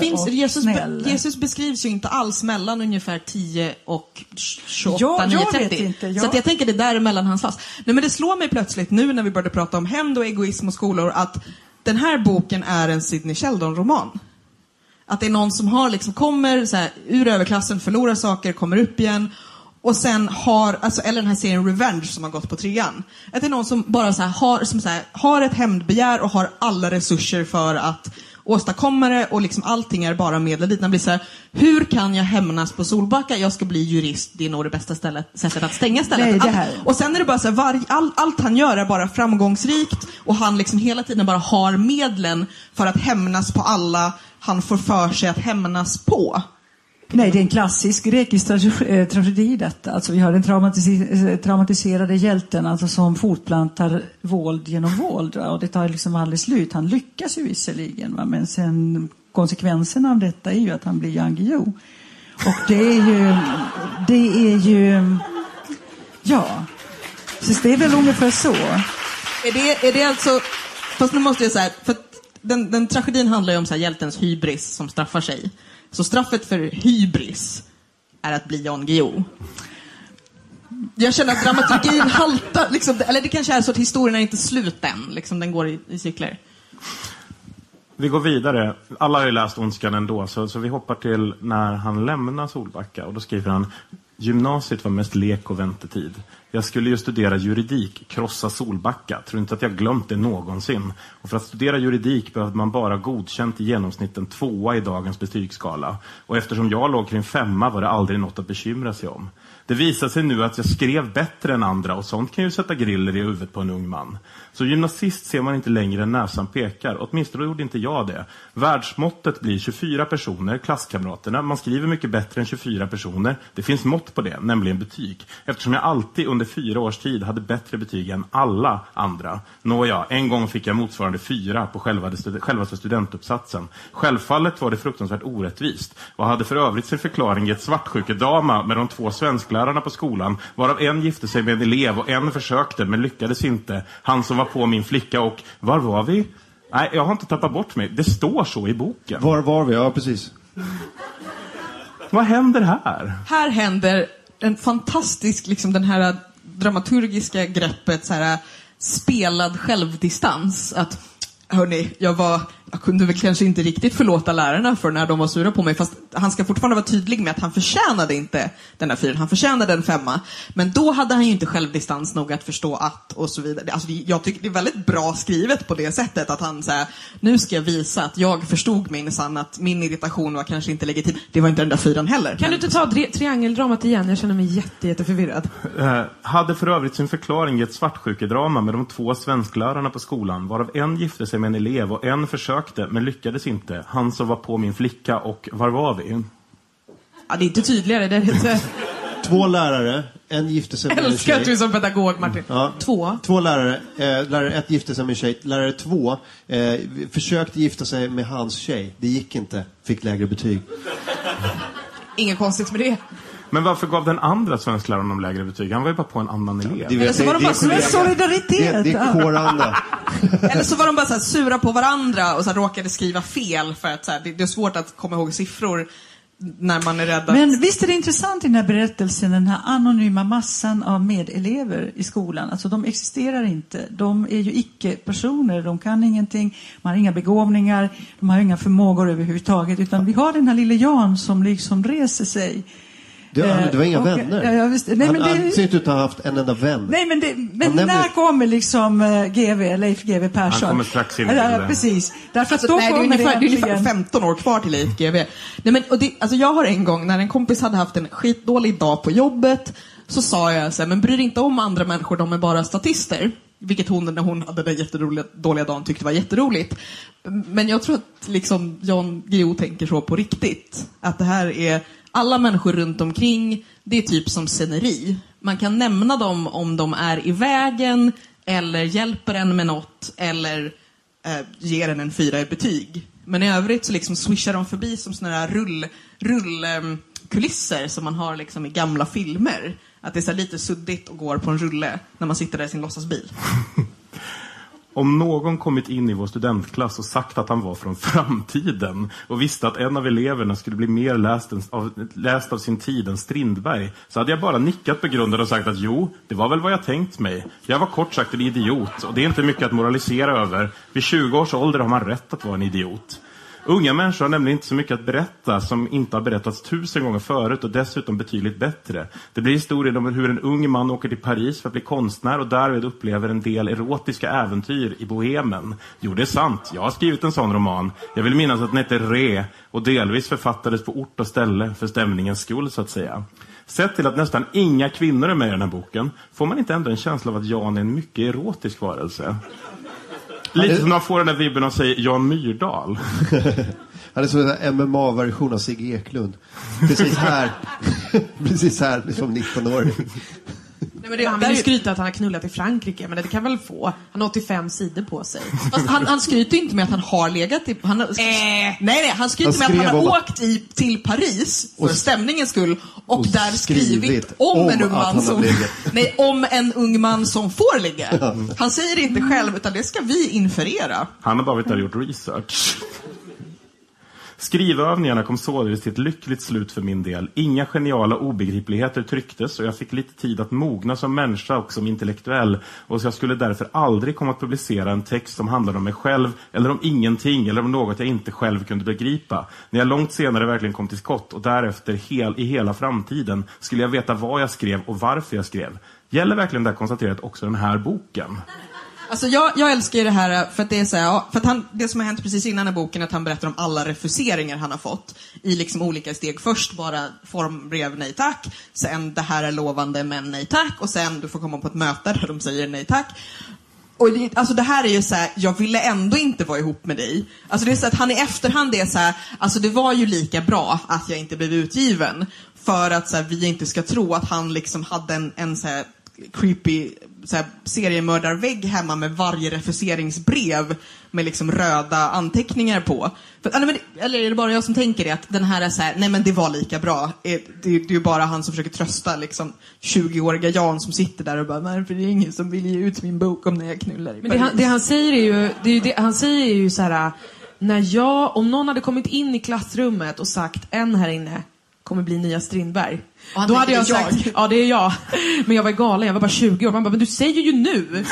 Jesus beskrivs ju inte alls mellan ungefär 10 och 28, 9-30. Så att jag tänker det där mellan hans fast. Nej, men det slår mig plötsligt nu när vi började prata om hämnd och egoism och skolor att den här boken är en Sidney Sheldon-roman. Att det är någon som har liksom kommer så här, ur överklassen, förlorar saker, kommer upp igen och sen har, alltså, eller den här serien Revenge som har gått på 3:an. Att det är någon som bara så här, har ett hämndbegär och har alla resurser för att åstadkomma det och liksom allting är bara medel. Man blir så här, hur kan jag hämnas på Solbacka? Jag ska bli jurist, det är nog det bästa sättet att stänga stället. Och sen är det bara så här, allt han gör är bara framgångsrikt och han liksom hela tiden bara har medlen för att hämnas på alla han får för sig att hämnas på. Nej, det är en klassisk grekisk tragedi detta. Alltså vi har den traumatiserade hjälten alltså, som fortplantar våld genom våld. Och det tar liksom aldrig slut. Han lyckas ju visserligen. Va? Men sen konsekvensen av detta är ju att han blir Jan Guillou. Och det är ju ja. Så det är väl ungefär så. Är det alltså, fast nu måste jag säga, för den tragedin handlar ju om så här, hjältens hybris som straffar sig. Så straffet för hybris är att bli Jan Guillou. Jag känner att dramaturgin haltar. Liksom, eller det kanske är så att historien är inte slut än. Liksom, den går i cykler. Vi går vidare. Alla har ju läst Ondskan ändå. Så vi hoppar till när han lämnar Solbacka. Och då skriver han: gymnasiet var mest lek och väntetid. Jag skulle ju studera juridik, krossa Solbacka. Tror inte att jag glömt det någonsin. Och för att studera juridik behövde man bara godkänt i genomsnitt en 2 i dagens betygsskala. Och eftersom jag låg kring 5 var det aldrig något att bekymra sig om. Det visar sig nu att jag skrev bättre än andra och sånt kan ju sätta griller i huvudet på en ung man. Så gymnasist ser man inte längre än näsan pekar. Åtminstone gjorde inte jag det. Världsmåttet blir 24 personer, klasskamraterna. Man skriver mycket bättre än 24 personer. Det finns mått på det, nämligen betyg. Eftersom jag alltid under 4 års tid hade bättre betyg än alla andra. Nåja, en gång fick jag motsvarande 4 på själva studentuppsatsen. Självfallet var det fruktansvärt orättvist. Och hade för övrigt sin förklaring i ett svartsjukedama med de 2 svensklärarna på skolan. Varav en gifte sig med en elev och en försökte men lyckades inte. Han som var på min flicka och var var vi? Nej, jag har inte tappat bort mig. Det står så i boken. Var var vi? Ja, precis. Vad händer här? Här händer en fantastisk, liksom den här dramaturgiska greppet, så här spelad självdistans. Att, hörni, jag kunde väl kanske inte riktigt förlåta lärarna för när de var sura på mig. Fast han ska fortfarande vara tydlig med att han förtjänade inte den här 4. Han förtjänade en 5. Men då hade han ju inte självdistans nog att förstå att och så vidare. Alltså, jag tycker det är väldigt bra skrivet på det sättet. Att han säger, nu ska jag visa att jag förstod minsann att min irritation var kanske inte legitim. Det var inte den där 4 heller. Kan du inte ta triangeldramat igen? Jag känner mig jätteförvirrad. Hade för övrigt sin förklaring i ett svartsjukedrama med de 2 svensklärarna på skolan. Varav en gifte sig med en elev och en försökte men lyckades inte. Han som var på min flicka och var var vi? Ja, det är inte tydligare. Det är inte... 2 lärare, en gifte sig med en tjej. Älskar att du är som pedagog, Martin. Ja. 2 lärare. Lärare 1 gifte sig med en tjej. Lärare 2 försökte gifta sig med hans tjej. Det gick inte. Fick lägre betyg. Inget konstigt med det. Men varför gav den andra svenskläraren de lägre betyg? Han var ju bara på en annan elev. Eller så var de bara solidaritet. Det är kåranda. Eller så var de bara så här sura på varandra och så här råkade skriva fel för att så här, det är svårt att komma ihåg siffror när man är rädd att... Men visst är det intressant i den här berättelsen, den här anonyma massan av medelever i skolan. Alltså de existerar inte. De är ju icke-personer. De kan ingenting. De har inga begåvningar. De har inga förmågor överhuvudtaget. Utan vi har den här lille Jan som liksom reser sig. Det var inga vänner. Ja, visst. Nej, han ser inte ut att ha haft en enda vän. Nej, men när kommer liksom Leif GW Persson? Han kommer strax in. Ja, precis. Därför att då det är ungefär 15 år kvar till Leif GW. Nej, men, alltså jag har en gång, när en kompis hade haft en skitdålig dag på jobbet, så sa jag så här, men bryr inte om andra människor, de är bara statister. Vilket hon, när hon hade den jättedåliga dagen, tyckte var jätteroligt. Men jag tror att liksom Jan Guillou tänker så på riktigt. Att det här är alla människor runt omkring, det är typ som sceneri. Man kan nämna dem om de är i vägen, eller hjälper en med något, eller ger en 4 i betyg. Men i övrigt så liksom swishar de förbi som såna här rullkulisser som man har liksom i gamla filmer. Att det är så lite suddigt och går på en rulle när man sitter där i sin låtsasbil. Om någon kommit in i vår studentklass och sagt att han var från framtiden och visste att en av eleverna skulle bli mer läst av sin tid än Strindberg, så hade jag bara nickat begrundat och sagt att jo, det var väl vad jag tänkt mig. Jag var kort sagt en idiot, och det är inte mycket att moralisera över. Vid 20 års ålder har man rätt att vara en idiot. Unga människor har nämligen inte så mycket att berätta som inte har berättats 1000 gånger förut, och dessutom betydligt bättre. Det blir historien om hur en ung man åker till Paris för att bli konstnär och därmed upplever en del erotiska äventyr i bohemen. Jo, det är sant. Jag har skrivit en sån roman. Jag vill minnas att den heter Re och delvis författades på ort och ställe för stämningens skull, så att säga. Sett till att nästan inga kvinnor är med i den här boken får man inte ändå en känsla av att Jan är en mycket erotisk varelse. Lite som man får den där vibben och säger Jan Myrdal. Han är som en MMA-version av Sigge Eklund. Precis här som 19-åring. Nej, men han vill ju skryta att han har knullat i Frankrike, men det kan väl få. Han har 85 sidor på sig. Fast han skryter inte med att han har legat i... Han skryter med att han har åkt till Paris för stämningens skull och där skrivit om en ung man som... Nej, om en ung man som får ligga. Han säger det inte själv, utan det ska vi inferera. Han har bara varit där och gjort research. Skrivövningarna kom således till ett lyckligt slut för min del. Inga geniala obegripligheter trycktes och jag fick lite tid att mogna som människa och som intellektuell. Och så jag skulle därför aldrig komma att publicera en text som handlade om mig själv eller om ingenting eller om något jag inte själv kunde begripa. När jag långt senare verkligen kom till skott och därefter i hela framtiden skulle jag veta vad jag skrev och varför jag skrev. Gäller verkligen det här konstaterat också den här boken? Alltså jag älskar ju det här för att det är så här, för att det som har hänt precis innan i boken är att han berättar om alla refuseringar han har fått i liksom olika steg. Först bara formbrev, nej tack. Sen det här är lovande men nej tack. Och sen du får komma på ett möte där de säger nej tack. Och alltså det här är ju så här, jag ville ändå inte vara ihop med dig. Alltså det är så att han i efterhand är så här, alltså det var ju lika bra att jag inte blev utgiven. För att så här, vi inte ska tro att han liksom hade en så här creepy så här seriemördarvägg hemma med varje refuseringsbrev med liksom röda anteckningar på. Eller är det bara jag som tänker det, att den här är så här, nej men det var lika bra. Det är ju bara han som försöker trösta liksom 20-åriga Jan som sitter där och bara, nej för det är ingen som vill ge ut min bok om när jag knullar i Paris. Men det han säger är ju så här, om någon hade kommit in i klassrummet och sagt en här inne kommer bli nya Strindberg. Då hade jag sagt, ja det är jag. Men jag var galen, jag var bara 20 år. Man bara, men du säger ju nu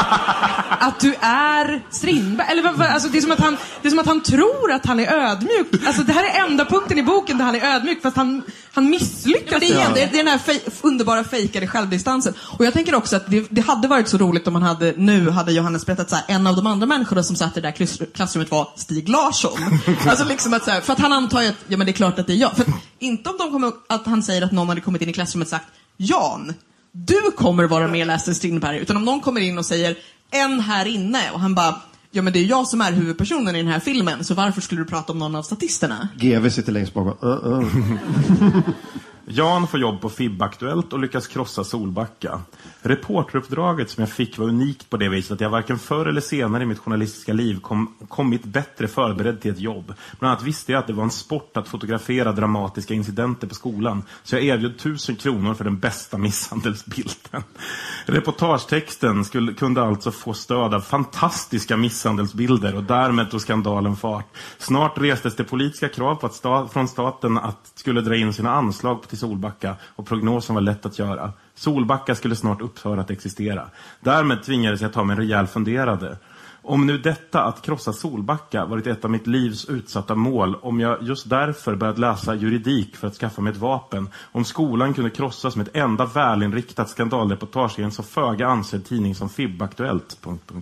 att du är Strindberg. Eller alltså, det är som att han tror att han är ödmjuk. Alltså det här är enda punkten i boken där han är ödmjuk, fast han misslyckas. Det är den här underbara fejkade självdistansen. Och jag tänker också att det hade varit så roligt om hade Johannes berättat så här, en av de andra människorna som satt i det där klassrummet var Stig Larsson. Alltså liksom att så här, för att han antar ju att ja men det är klart att det är jag. För inte om att han säger att någon hade kommit in i klassrummet och sagt, Jan, du kommer vara med läst Strindberg. Utan om någon kommer in och säger en här inne och han bara, ja men det är jag som är huvudpersonen i den här filmen, så varför skulle du prata om någon av statisterna? GV sitter längst bak. Jan får jobb på FIB-aktuellt och lyckas krossa Solbacka. Reporteruppdraget som jag fick var unikt på det viset att jag varken förr eller senare i mitt journalistiska liv kommit bättre förberedd till ett jobb. Bland annat visste jag att det var en sport att fotografera dramatiska incidenter på skolan. Så jag erbjöd 1000 kronor för den bästa misshandelsbilden. Reportagetexten kunde alltså få stöd av fantastiska misshandelsbilder och därmed tog skandalen fart. Snart restes det politiska krav på från staten att skulle dra in sina anslag till Solbacka och prognosen var lätt att göra. Solbacka skulle snart upphöra att existera. Därmed tvingades jag ta mig en rejäl funderade. Om nu detta att krossa Solbacka varit ett av mitt livs utsatta mål, om jag just därför börjat läsa juridik för att skaffa mig ett vapen, om skolan kunde krossas med ett enda välinriktat skandalreportage i en så föga ansedd tidning som FIB-aktuellt...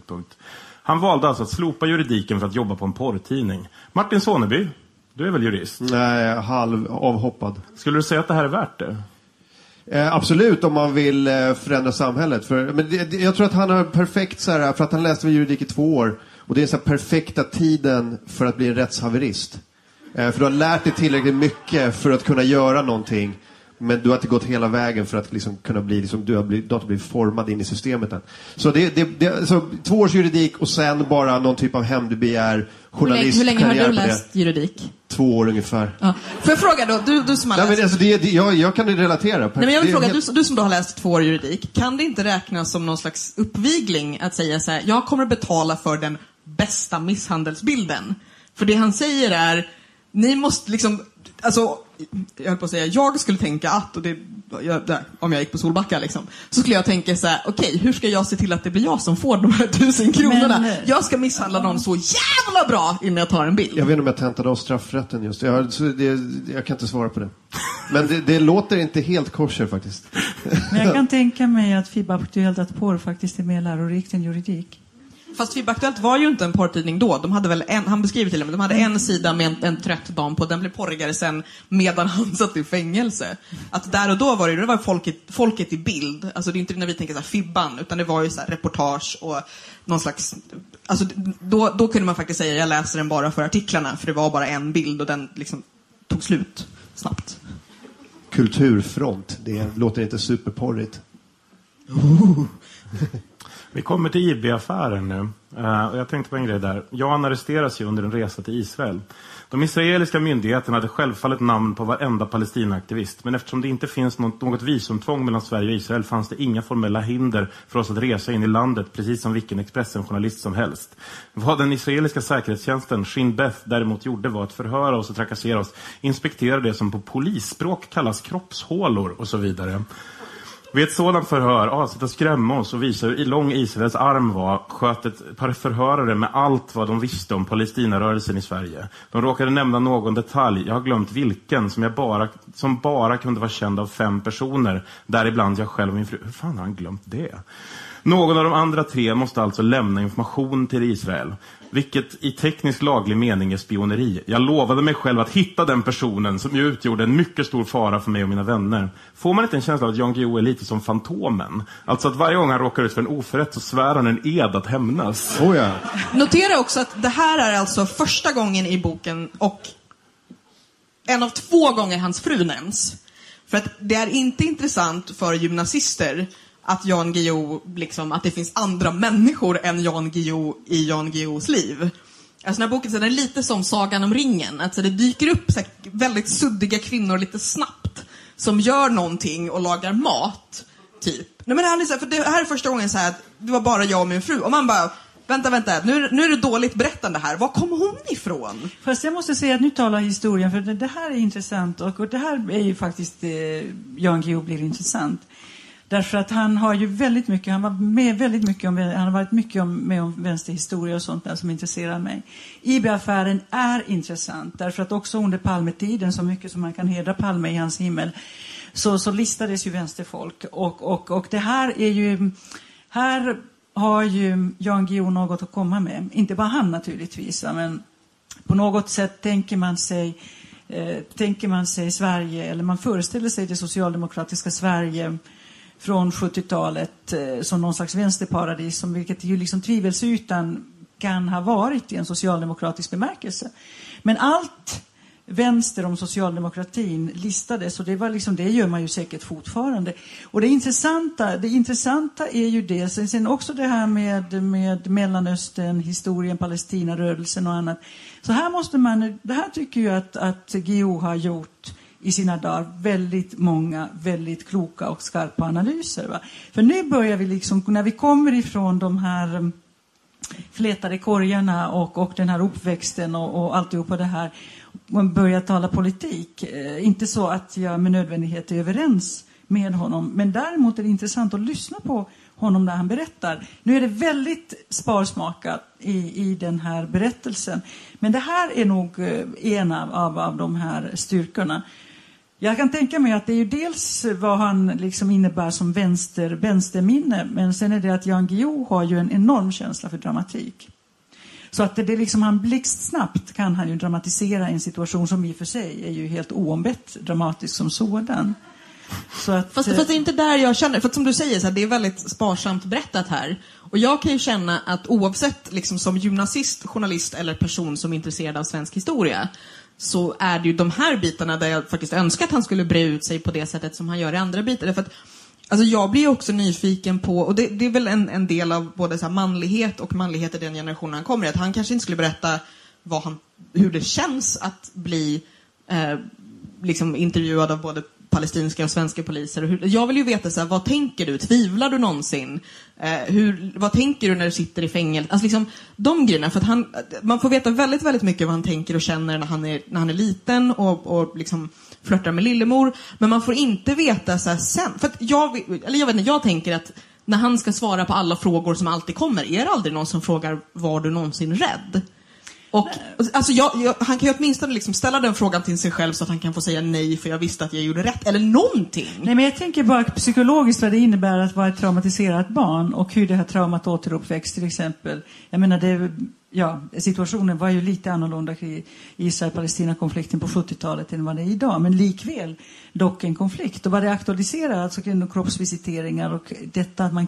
Han valde alltså att slopa juridiken för att jobba på en porrtidning. Martin Soneby, du är väl jurist? Nej, halv avhoppad. Skulle du säga att det här är värt det? Absolut, om man vill förändra samhället. Men jag tror att han har perfekt så här, för att han läste juridik i 2 år. Och det är så här perfekta tiden för att bli en rättshaverist. För du har lärt dig tillräckligt mycket för att kunna göra någonting. Men du har inte gått hela vägen för att liksom kunna bli, liksom, du har blivit formad in i systemet än. Så så 2 års juridik och sen bara någon typ av hämndbegär, journalist. Hur länge har du läst juridik? 2 år ungefär. Ja. Får jag fråga då, du som har läst... jag kan relatera. Nej, men jag vill fråga, du som då har läst 2 år juridik, kan det inte räknas som någon slags uppvigling att säga så här: jag kommer betala för den bästa misshandelsbilden? För det han säger är, ni måste liksom, alltså, jag höll på att säga, jag skulle tänka att, och om jag gick på Solbacka liksom, så skulle jag tänka så här: okej, hur ska jag se till att det blir jag som får de här 1000 kronorna? Men, jag ska misshandla någon så jävla bra innan jag tar en bild. Jag vet inte om jag tentade av straffrätten just. Jag kan inte svara på det. Men det låter inte helt kosher faktiskt. Men jag kan tänka mig att FIB-aktuellt att porr faktiskt är mer lärorikt än juridik. Fast FIB-aktuellt var ju inte en porrtidning då. De hade väl han beskriver till och med, de hade en sida med en trött dam på. Den blev porrigare sen medan han satt i fängelse. Att där och då var det var folket i bild. Alltså det är inte när vi tänker så här Fibban, utan det var ju så här reportage och någon slags, alltså då kunde man faktiskt säga, jag läser den bara för artiklarna, för det var bara en bild och den liksom tog slut snabbt. Kulturfront, det låter inte superporrigt. Vi kommer till IB-affären nu. Och jag tänkte på en grej där. Jan arresteras ju under en resa till Israel. De israeliska myndigheterna hade självfallet namn på varenda palestinaaktivist. Men eftersom det inte finns något visumtvång mellan Sverige och Israel fanns det inga formella hinder för oss att resa in i landet, precis som vilken Expressen-journalist som helst. Vad den israeliska säkerhetstjänsten Shin Beth däremot gjorde var att förhöra oss och trakassera oss, inspektera det som på polisspråk kallas kroppshålor och så vidare. Vid ett sådant förhör avsett att skrämma oss och visa hur lång Israels arm var, sköt ett par förhörare med allt vad de visste om Palestinarörelsen i Sverige. De råkade nämna någon detalj, jag har glömt vilken, som bara kunde vara känd av 5 personer, däribland jag själv och min fru. Hur fan har han glömt det? Någon av de andra 3 måste alltså lämna information till Israel, vilket i teknisk laglig mening är spioneri. Jag lovade mig själv att hitta den personen som ju utgjorde en mycket stor fara för mig och mina vänner. Får man inte en känsla av att Jan Guillou är lite som Fantomen? Alltså att varje gång han råkar ut för en oförrätt så svär han en ed att hämnas. Oh ja. Notera också att det här är alltså första gången i boken och en av 2 gånger hans fru nämns. För att det är inte intressant för gymnasister att Jan Guillou, liksom, att det finns andra människor än Jan Guillou i Jan Guillous liv. Alltså den här boken så är det lite som Sagan om ringen. Alltså det dyker upp så här, väldigt suddiga kvinnor lite snabbt som gör någonting och lagar mat, typ. Nej, men det, för det här är första gången så här att det var bara jag och min fru. Och man bara, vänta, nu är det dåligt berättande här. Var kom hon ifrån? Fast jag måste säga att nu talar historien, för det här är intressant. Och det här är ju faktiskt, Jan Guillou blir intressant. Därför att han har ju väldigt mycket, han har varit mycket med om vänsterhistoria och sånt där som intresserar mig. IB-affären är intressant därför att också under Palmetiden, så mycket som man kan hedra Palme i hans himmel, så listades ju vänsterfolk. Och det här är ju, här har ju Jan Guillou något att komma med. Inte bara han naturligtvis, men på något sätt tänker man sig Sverige, eller man föreställer sig det socialdemokratiska Sverige från 70-talet som någon slags vänsterparadis, som vilket ju liksom tvivelsutan kan ha varit i en socialdemokratisk bemärkelse. Men allt vänster om socialdemokratin listades, och det var liksom, det gör man ju säkert fortfarande. Och det intressanta är ju det, sen också det här med Mellanöstern, historien, Palestina-rörelsen och annat. Så här måste man, det här tycker jag att Guillou har gjort i sina dagar väldigt många väldigt kloka och skarpa analyser. Va? För nu börjar vi liksom, när vi kommer ifrån de här flätade korgarna och den här uppväxten och alltihopa det här, man börjar tala politik. Inte så att jag med nödvändighet är överens med honom, men däremot är det intressant att lyssna på honom när han berättar. Nu är det väldigt sparsmakat i den här berättelsen, men det här är nog en av de här styrkorna. Jag kan tänka mig att det är ju dels vad han liksom innebär som vänsterminne, men sen är det att Jan Guillou har ju en enorm känsla för dramatik. Så att det liksom, han blixtsnabbt kan han ju dramatisera en situation som i och för sig är ju helt oombett dramatisk som sådan. Så att, fast det är inte där jag känner, för att som du säger så här, det är väldigt sparsamt berättat här. Och jag kan ju känna att oavsett liksom som gymnasist, journalist eller person som är intresserad av svensk historia, så är det ju de här bitarna där jag faktiskt önskar att han skulle bre ut sig på det sättet som han gör i andra bitar. För att, alltså jag blir ju också nyfiken på, och det är väl en del av både så här manlighet och manlighet i den generationen han kommer i, att han kanske inte skulle berätta hur det känns att bli liksom intervjuad av både palestinska och svenska poliser. Jag vill ju veta så här, vad tänker du? Tvivlar du någonsin? Vad tänker du när du sitter i fängelse? Alltså liksom de grejerna, för att man får veta väldigt, väldigt mycket vad han tänker och känner när han är liten och liksom flörtar med Lillemor, men man får inte veta så här sen. För att jag tänker att när han ska svara på alla frågor som alltid kommer, är det aldrig någon som frågar, var du någonsin rädd? Och alltså han kan ju åtminstone liksom ställa den frågan till sig själv så att han kan få säga nej, för jag visste att jag gjorde rätt, eller någonting. Nej, men jag tänker bara psykologiskt vad det innebär att vara ett traumatiserat barn och hur det här traumat återuppväxt till exempel. Jag menar, situationen var ju lite annorlunda i Israel-Palestina-konflikten på 70-talet än vad det är idag, men likväl dock en konflikt. Och vad det aktualiserar, alltså kroppsvisiteringar och detta att man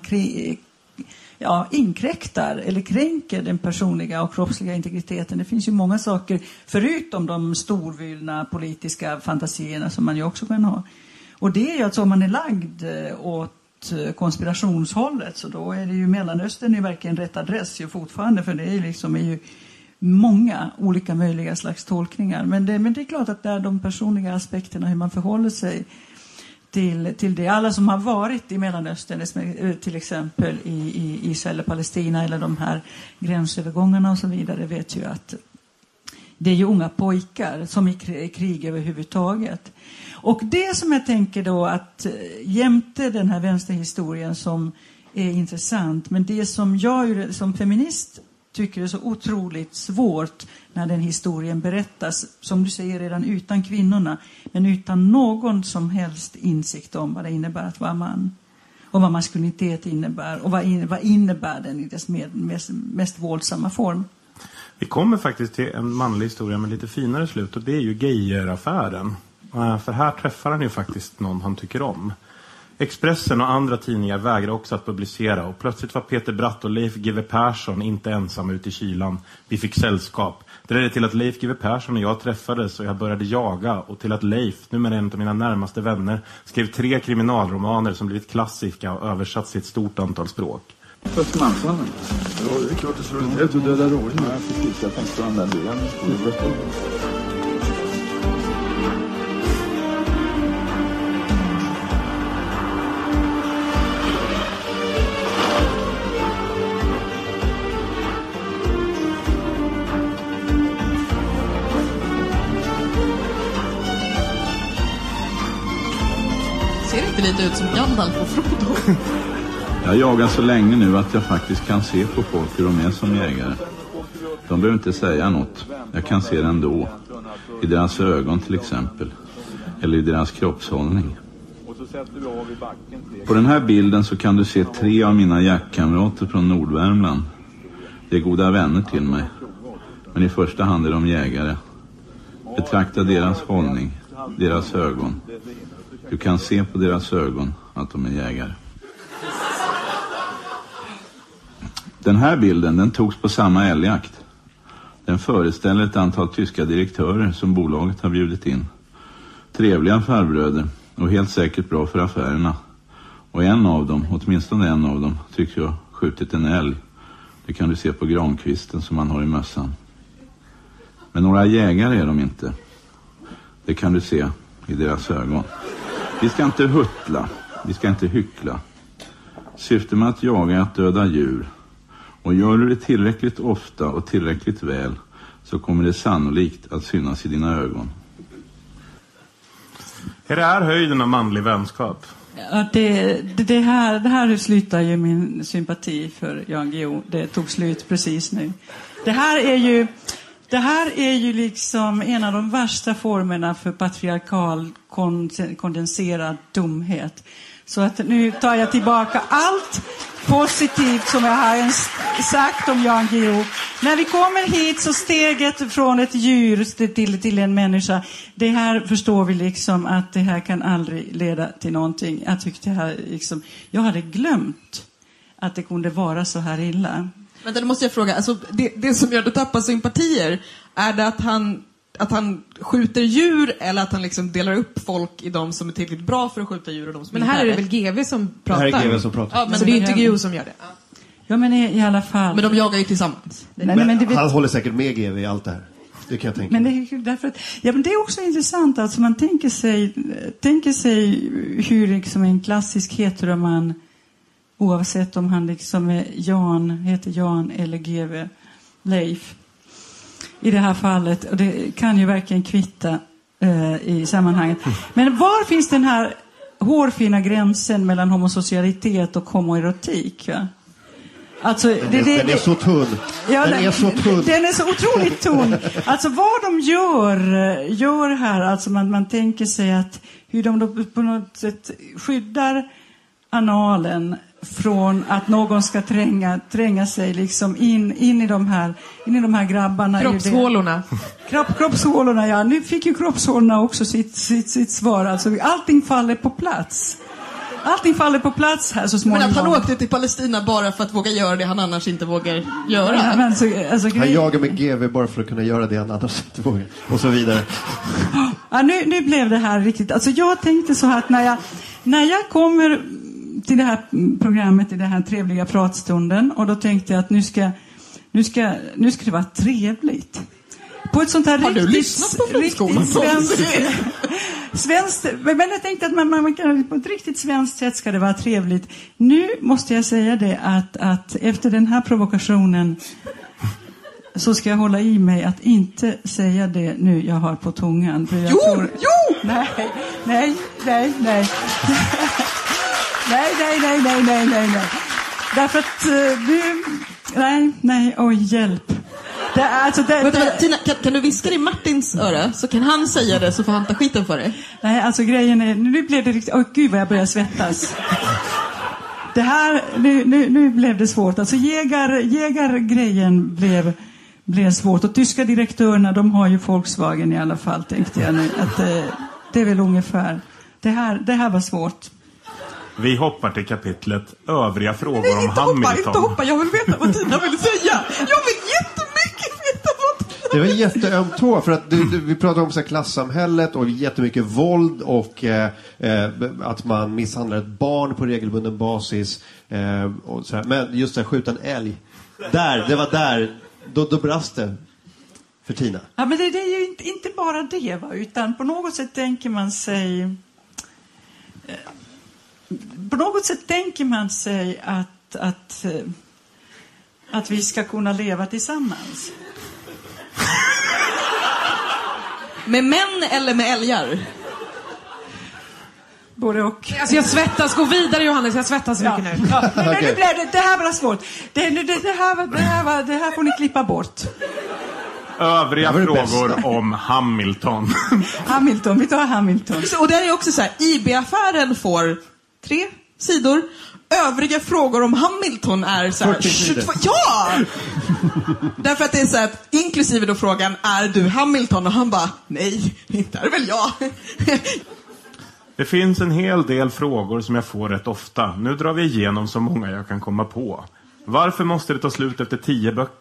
inkräktar eller kränker den personliga och kroppsliga integriteten. Det finns ju många saker förutom de storvulna politiska fantasierna som man ju också kan ha. Och det är ju att om man är lagd åt konspirationshållet, så då är det ju Mellanöstern är verkligen rätt adress ju fortfarande, för det är ju många olika möjliga slags tolkningar. Men det är klart att det är de personliga aspekterna, hur man förhåller sig till det. Alla som har varit i Mellanöstern, till exempel i Israel och Palestina eller de här gränsövergångarna och så vidare, vet ju att det är ju unga pojkar som är krig överhuvudtaget. Och det som jag tänker då att jämte den här vänsterhistorien som är intressant, men det som jag som feminist tycker är så otroligt svårt när den historien berättas, som du säger, redan utan kvinnorna, men utan någon som helst insikt om vad det innebär att vara man, och vad maskulinitet innebär, och vad innebär den i dess mest våldsamma form. Vi kommer faktiskt till en manlig historia med lite finare slut, och det är ju Geijeraffären. För här träffar han ju faktiskt någon han tycker om. Expressen och andra tidningar vägrar också att publicera, och plötsligt var Peter Bratt och Leif GW Persson inte ensamma ute i kylan. Vi fick sällskap. Det ledde till att Leif GW Persson och jag träffades, och jag började jaga, och till att Leif, numera en av mina närmaste vänner, skrev 3 kriminalromaner som blivit klassiska och översatts i ett stort antal språk. Först mansmannen. Ja, det är klart det slår inte helt att döda rådjur. Ja, precis. Jag tänkte på den där delen. Lite ut som Gandalf och Frodo. Jag jagar så länge nu att jag faktiskt kan se på folk hur de är som jägare. De behöver inte säga något. Jag kan se det ändå. I deras ögon till exempel. Eller i deras kroppshållning. På den här bilden så kan du se 3 av mina jaktkamrater från Nordvärmland. Det är goda vänner till mig. Men i första hand är de jägare. Betrakta deras hållning, deras ögon. Du kan se på deras ögon att de är jägare. Den här bilden, den togs på samma älgjakt. Den föreställer ett antal tyska direktörer som bolaget har bjudit in. Trevliga farbröder och helt säkert bra för affärerna. Och en av dem, åtminstone en av dem, tycks jag skjutit en älg. Det kan du se på grankvisten som man har i mössan. Men några jägare är de inte. Det kan du se i deras ögon. Vi ska inte huttla, vi ska inte hyckla. Syftet med att jaga är att döda djur. Och gör du det tillräckligt ofta och tillräckligt väl så kommer det sannolikt att synas i dina ögon. Är det här höjden av manlig vänskap? Ja, det här slutar ju min sympati för Jan Guillou. Det tog slut precis nu. Det här är ju liksom en av de värsta formerna för patriarkal kondenserad dumhet. Så att nu tar jag tillbaka allt positivt som jag har sagt om Jan Guillou. När vi kommer hit så steget från ett djur till en människa. Det här förstår vi liksom att det här kan aldrig leda till någonting. Jag tyckte här liksom, jag hade glömt att det kunde vara så här illa. Men då måste jag fråga, alltså det som gör att du tappar sympatier, är det att han skjuter djur eller att han liksom delar upp folk i de som är tillräckligt bra för att skjuta djur och de som men här är det väl GV som pratar? Det här är GV som pratar. Ja, men så det är inte Guillou som gör det. Ja, men i alla fall. Men de jagar ju tillsammans. Han håller säkert med GV i allt det här. Det kan jag tänka. Men det är därför att, ja, men det är också intressant alltså man tänker sig hur liksom en klassisk heteroman, oavsett om han liksom heter Jan eller GV, Leif i det här fallet, och det kan ju verkligen kvitta i sammanhanget. Men var finns den här hårfina gränsen mellan homosocialitet och homoerotik? Ja? Alltså, den är så tunn. Ja, den är så tunn. Den är så otroligt tunn. Alltså vad de gör här, alltså man tänker sig att hur de då på något sätt skyddar analen från att någon ska tränga sig liksom in i de här grabbarna. Kroppshålorna. Kroppshålorna, ja. Nu fick ju kroppshålorna också sitt svar. Alltså allting faller på plats. Allting faller på plats här så småningom. Men att han åkte till Palestina bara för att våga göra det han annars inte vågar göra. Ja, men han jagar med GV bara för att kunna göra det han annars inte vågar. Och så vidare. Ja, nu blev det här riktigt. Alltså jag tänkte så här att när jag kommer till det här programmet, i den här trevliga pratstunden, och då tänkte jag att nu ska det vara trevligt. På ett sånt här riktigt svenskt, men jag tänkte att man kan, på ett riktigt svenskt sätt ska det vara trevligt. Nu måste jag säga det att efter den här provokationen så ska jag hålla i mig att inte säga det nu jag har på tungan. För jag tror... Nej. Nej. Därför att nej, oj, hjälp. Tina, kan du viska i Martins öra så kan han säga det så får han ta skiten för det. Nej, alltså grejen är, nu blev det riktigt, gud vad jag börjar svettas. Det här, nu blev det svårt. Alltså jägargrejen blev svårt. Och tyska direktörerna, de har ju Volkswagen i alla fall, tänkte jag nu. Att det är väl ungefär. Det här var svårt. Vi hoppar till kapitlet övriga frågor om Hamilton. Inte hoppa, jag vill veta vad Tina vill säga. Jag vill jättemycket veta vad Tina Det var jätteöm tå, för att vi pratade om så här klassamhället och jättemycket våld och att man misshandlar ett barn på regelbunden basis. Och så här. Men just att skjuta en älg, det var där, då brast det för Tina. Ja, men det är ju inte bara det, va? Utan på något sätt tänker man sig... att vi ska kunna leva tillsammans. Med män eller med älgar? Både och. Alltså jag svettas, gå vidare Johannes, jag svettas mycket nu. Ja. Men nu blev det här var svårt. Det här får ni klippa bort. Övriga frågor om Hamilton. Hamilton, vi tar Hamilton. Och där är också så här, IB-affären får 3 sidor. Övriga frågor om Hamilton är så här 22. Ja! Därför att det är så här, inklusive då frågan, är du Hamilton? Och han bara, nej, inte är väl jag. Det finns en hel del frågor som jag får rätt ofta. Nu drar vi igenom så många jag kan komma på. Varför måste det ta slut efter 10 böcker?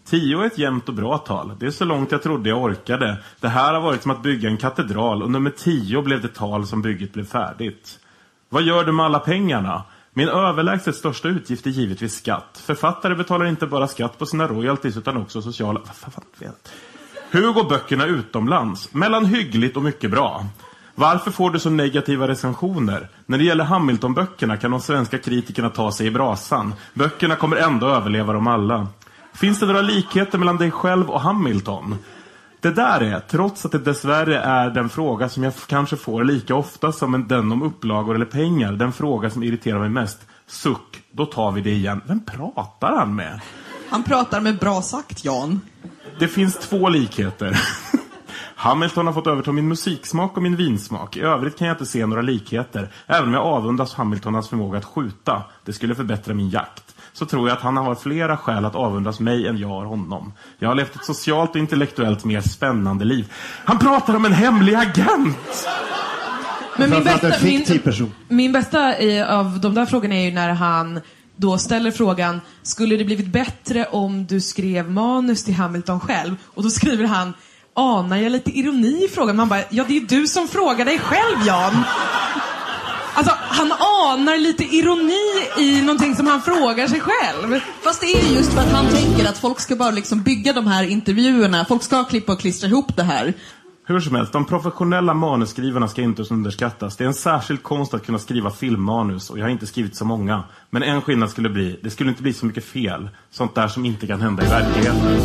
10 är ett jämnt och bra tal. Det är så långt jag trodde jag orkade. Det här har varit som att bygga en katedral och nummer 10 blev det tal som bygget blev färdigt. Vad gör du med alla pengarna? Min överlägset största utgift är givetvis skatt. Författare betalar inte bara skatt på sina royalties utan också sociala... Hur går böckerna utomlands? Mellan hyggligt och mycket bra. Varför får du så negativa recensioner? När det gäller Hamilton-böckerna kan de svenska kritikerna ta sig i brasan. Böckerna kommer ändå överleva dem alla. Finns det några likheter mellan dig själv och Hamilton? Det där är, trots att det dessvärre är den fråga som jag kanske får lika ofta som den om upplagor eller pengar, den fråga som irriterar mig mest. Suck, då tar vi det igen. Vem pratar han med? Han pratar med Bra sagt, Jan. Det finns 2 likheter. Hamilton har fått överta min musiksmak och min vinsmak. I övrigt kan jag inte se några likheter. Även om jag avundas Hamilton hans förmåga att skjuta. Det skulle förbättra min jakt. Så tror jag att han har flera skäl att avundas mig än jag har honom. Jag har levt ett socialt och intellektuellt mer spännande liv. Han pratar om en hemlig agent! Men min bästa av de där frågorna är ju när han då ställer frågan: skulle det blivit bättre om du skrev manus till Hamilton själv? Och då skriver han: anar jag lite ironi i frågan? Man bara, ja det är du som frågar dig själv, Jan. Alltså, han anar lite ironi i någonting som han frågar sig själv. Fast det är just för att han tänker att folk ska bara liksom bygga de här intervjuerna. Folk ska klippa och klistra ihop det här. Hur som helst, de professionella manusskrivarna ska inte underskattas. Det är en särskild konst att kunna skriva filmmanus, och jag har inte skrivit så många. Men en skillnad skulle bli, det skulle inte bli så mycket fel. Sånt där som inte kan hända i verkligheten.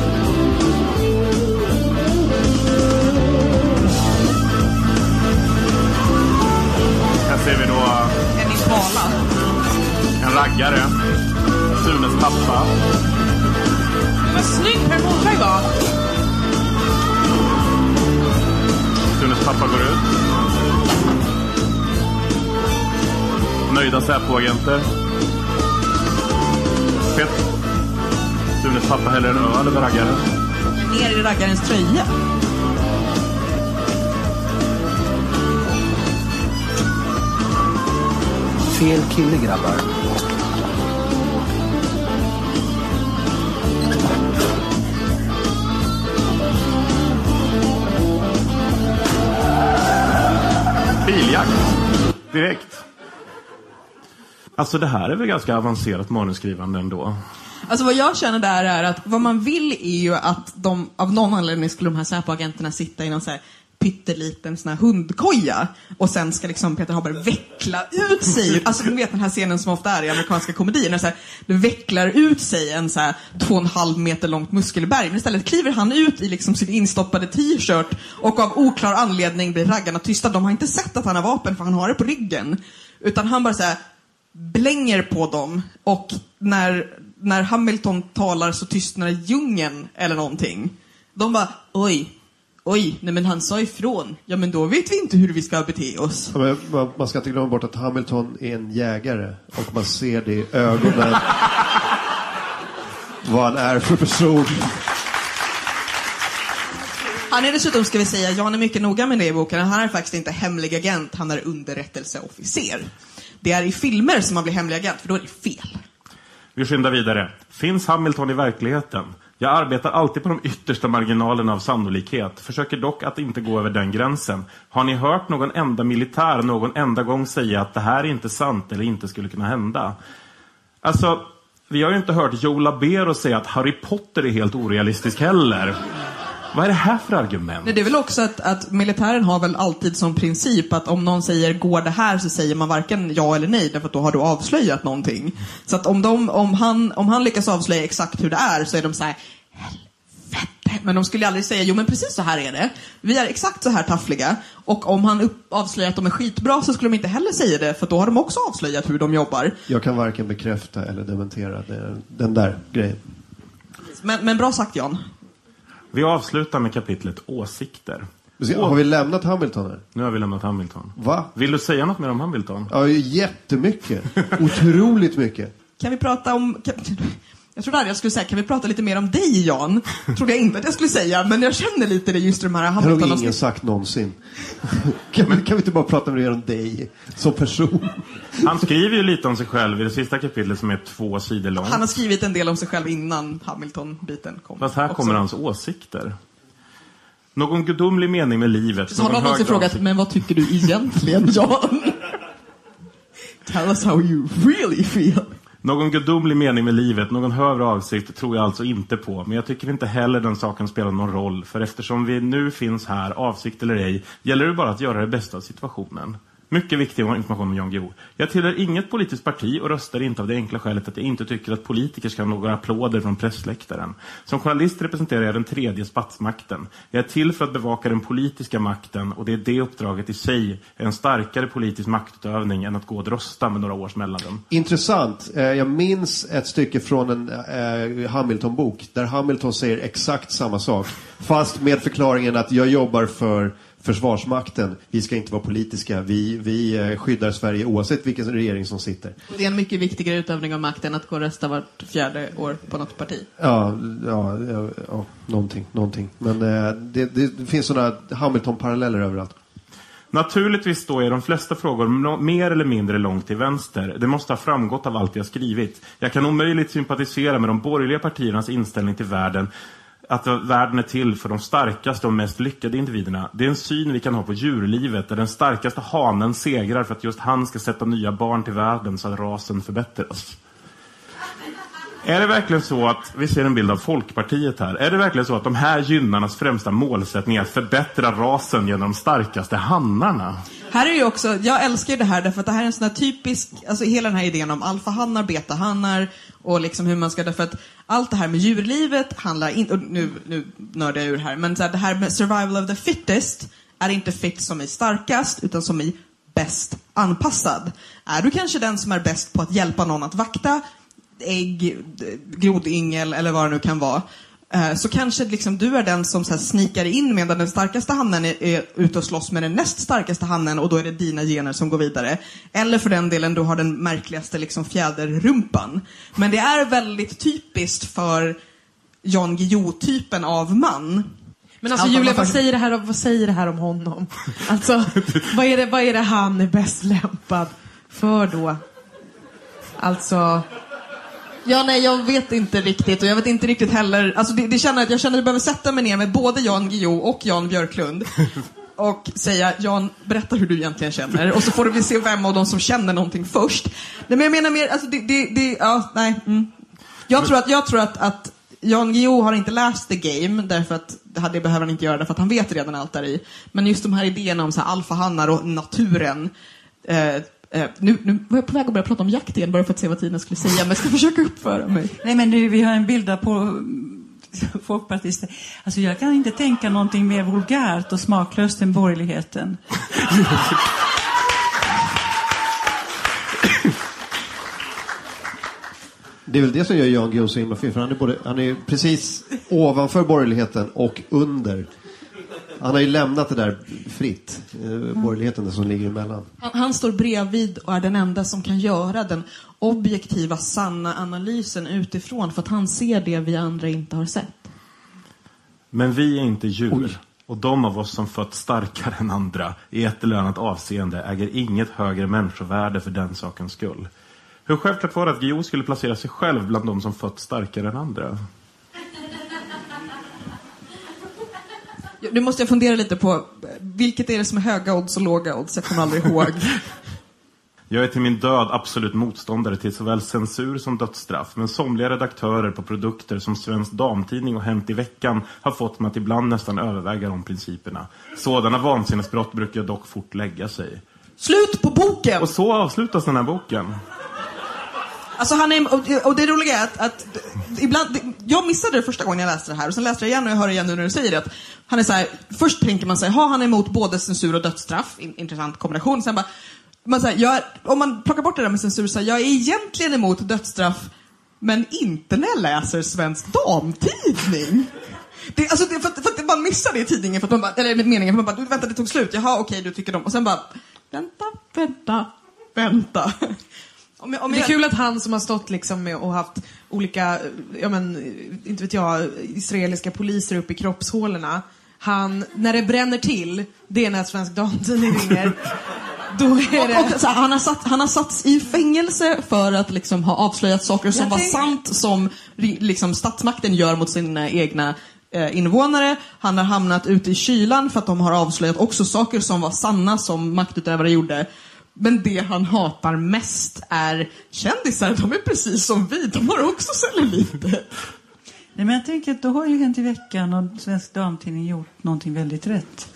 Här ser vi då en impala. En raggare. Sunes pappa. Vad snygg Per Morberg var. Sunes pappa går ut. Nöjda Säpo-agenter. Fett. Sunes pappa häller en öl över raggaren. Ner i raggarens tröja. Fel kille, grabbar. Biljakt. Direkt. Alltså det här är väl ganska avancerat manusskrivande ändå. Alltså vad jag känner där är att vad man vill är ju att de, av någon anledning skulle de här Säpo-agenterna sitta i någon så här pytteliten sån här hundkoja, och sen ska liksom Peter Haber veckla ut sig. Alltså du vet den här scenen som ofta är i amerikanska komedier när så här, det vecklar ut sig en så här 2,5 meter långt muskelberg, men istället kliver han ut i liksom sin instoppade t-shirt, och av oklar anledning blir raggarna tysta. De har inte sett att han har vapen för han har det på ryggen, utan han bara så här blänger på dem, och när Hamilton talar så tystnar djungeln eller någonting. De bara, oj, nej men han sa ifrån. Ja men då vet vi inte hur vi ska bete oss. Ja, men man ska inte glömma bort att Hamilton är en jägare, och man ser det i ögonen vad han är för person. Han är dessutom, ska vi säga, Jan är mycket noga med det i boken. Han är faktiskt inte hemlig agent, han är underrättelseofficer. Det är i filmer som man blir hemlig agent, för då är det fel. Vi skyndar vidare. Finns Hamilton i verkligheten? Jag arbetar alltid på de yttersta marginalerna av sannolikhet. Försöker dock att inte gå över den gränsen. Har ni hört någon enda militär någon enda gång säga att det här är inte sant eller inte skulle kunna hända? Alltså, vi har ju inte hört Joe Labero säga att Harry Potter är helt orealistisk heller. Vad är det här för argument? Det är väl också att militären har väl alltid som princip att om någon säger går det här, så säger man varken ja eller nej, därför att då har du avslöjat någonting. Så att om han lyckas avslöja exakt hur det är, så är de så här, helvete. Men de skulle aldrig säga, jo men precis så här är det. Vi är exakt så här taffliga. Och om han avslöjar att de är skitbra, så skulle de inte heller säga det, för då har de också avslöjat hur de jobbar. Jag kan varken bekräfta eller dementera den där grejen. Men bra sagt, Jan. Vi avslutar med kapitlet åsikter. Har vi lämnat Hamilton här? Nu har vi lämnat Hamilton. Va? Vill du säga något mer om Hamilton? Ja, jättemycket. Otroligt mycket. Kan vi prata om... Jag trodde aldrig jag skulle säga, kan vi prata lite mer om dig, Jan? Trodde jag inte att jag skulle säga, men jag känner lite det just de här Hamilton. Det har ingen sagt någonsin. kan vi inte bara prata mer om dig som person? Han skriver ju lite om sig själv i det sista kapitlet som är 2 sidor långt. Han har skrivit en del om sig själv innan Hamilton-biten kom. Fast här också. kommer hans åsikter. Någon gudomlig mening med livet. Så har någon någonsin frågat, men vad tycker du egentligen, Jan? Tell us how you really feel. Någon gudomlig mening med livet, någon högre avsikt tror jag alltså inte på. Men jag tycker inte heller den saken spelar någon roll. För eftersom vi nu finns här, avsikt eller ej, gäller det bara att göra det bästa av situationen. Mycket viktig information om Jan Guillou. Jag tillhör inget politiskt parti och röstar inte av det enkla skälet att jag inte tycker att politiker ska ha några applåder från pressläktaren. Som journalist representerar jag den tredje statsmakten. Jag är till för att bevaka den politiska makten och det uppdraget i sig är en starkare politisk maktutövning än att gå och rösta med några års mellanrum. Intressant. Jag minns ett stycke från en Hamilton-bok där Hamilton säger exakt samma sak. Fast med förklaringen att jag jobbar för Försvarsmakten. Vi ska inte vara politiska. Vi skyddar Sverige oavsett vilken regering som sitter. Det är en mycket viktigare utövning av makten att gå och rösta vart 4:e år på något parti. Ja, någonting. Men det finns sådana Hamilton-paralleller överallt. Naturligtvis står jag i de flesta frågor mer eller mindre långt till vänster. Det måste ha framgått av allt jag skrivit. Jag kan omöjligt sympatisera med de borgerliga partiernas inställning till världen. Att världen är till för de starkaste och mest lyckade individerna. Det är en syn vi kan ha på djurlivet där den starkaste hanen segrar för att just han ska sätta nya barn till världen så att rasen förbättras. Är det verkligen så att, vi ser en bild av Folkpartiet här, är det verkligen så att de här gynnarnas främsta målsättning är att förbättra rasen genom de starkaste hannarna? Här är ju också, jag älskar ju det här därför att det här är en sån här typisk, alltså hela den här idén om alfahannar, betahannar och liksom hur man ska, därför att allt det här med djurlivet handlar inte, och nu nördar jag ur här, men så här, det här med survival of the fittest är inte fit som är starkast utan som är bäst anpassad. Är du kanske den som är bäst på att hjälpa någon att vakta ägg, grodyngel eller vad det nu kan vara, så kanske liksom du är den som så här snikar in medan den starkaste hannen är ute och slåss med den näst starkaste hannen och då är det dina gener som går vidare. Eller för den delen du har den märkligaste liksom fjäderrumpan. Men det är väldigt typiskt för Jan Guillou-typen av man. Men alltså Julia, vad säger det här om honom? Alltså, vad är det han är bäst lämpad för då? Alltså... Ja, nej, jag vet inte riktigt och jag vet inte riktigt heller. Alltså jag känner att jag behöver sätta mig ner med både Jan Guillou och Jan Björklund och säga, Jan, berätta hur du egentligen känner. Och så får vi se vem av dem som känner någonting först. Nej, men jag menar mer, alltså Jag tror att Jan Guillou har inte läst The Game därför att det behöver han inte göra därför att han vet redan allt där i. Men just de här idéerna om så här alfahannar och naturen. Nu var jag på väg att börja prata om jakt igen bara för att se vad tiden skulle säga, men jag ska försöka uppföra mig. Nej, men nu, vi har en bild där på folkpartister. Alltså jag kan inte tänka någonting mer vulgärt och smaklöst än borgerligheten. Det är väl det som gör Jan Guillou så himla fin, för han är precis ovanför borgerligheten och under. Han har ju lämnat det där fritt, borgerligheten som ligger emellan. Han står bredvid och är den enda som kan göra den objektiva, sanna analysen utifrån för att han ser det vi andra inte har sett. Men vi är inte djur. Och de av oss som fött starkare än andra i ett eller annat avseende äger inget högre människovärde för den sakens skull. Hur självklart var det att Guillou skulle placera sig själv bland de som fött starkare än andra? Nu måste jag fundera lite på vilket är det som är höga odds och låga odds. Jag kommer aldrig ihåg. Jag är till min död absolut motståndare till såväl censur som dödsstraff. Men somliga redaktörer på produkter som Svensk Damtidning och Hänt i veckan har fått mig att ibland nästan överväga de principerna. Sådana vansinnesbrott brukar dock fort lägga sig. Slut på boken! Och så avslutas den här boken. Alltså han är, och det roliga är att ibland, jag missade det första gången jag läste det här och sen läste jag igen och jag hör igen nu när du säger det, att han är så här, först tänker man sig, han är emot både censur och dödsstraff, intressant kombination, sen bara man säger, om man plockar bort det där med censur, så jag är egentligen emot dödsstraff men inte när jag läser Svensk Damtidning. Det, alltså det, för att man missar det i tidningen för att man bara, eller med meningen för att man bara, vänta det tog slut, jaha okej, du tycker de, och sen bara vänta. Det är kul att han som har stått liksom med och haft olika, inte vet jag, israeliska poliser uppe i kroppshålorna. Han, när det bränner till, det är när Svensk Damtidning ringer. Då är det... och, så han har satts i fängelse för att liksom ha avslöjat saker som var sant, som liksom statsmakten gör mot sina egna invånare. Han har hamnat ute i kylan för att de har avslöjat också saker som var sanna, som maktutövare gjorde. Men det han hatar mest är kändisar. De är precis som vi. De har också celluliter. Nej, men jag tänker att då har ju Hänt i veckan och Svensk Damtidning gjort någonting väldigt rätt.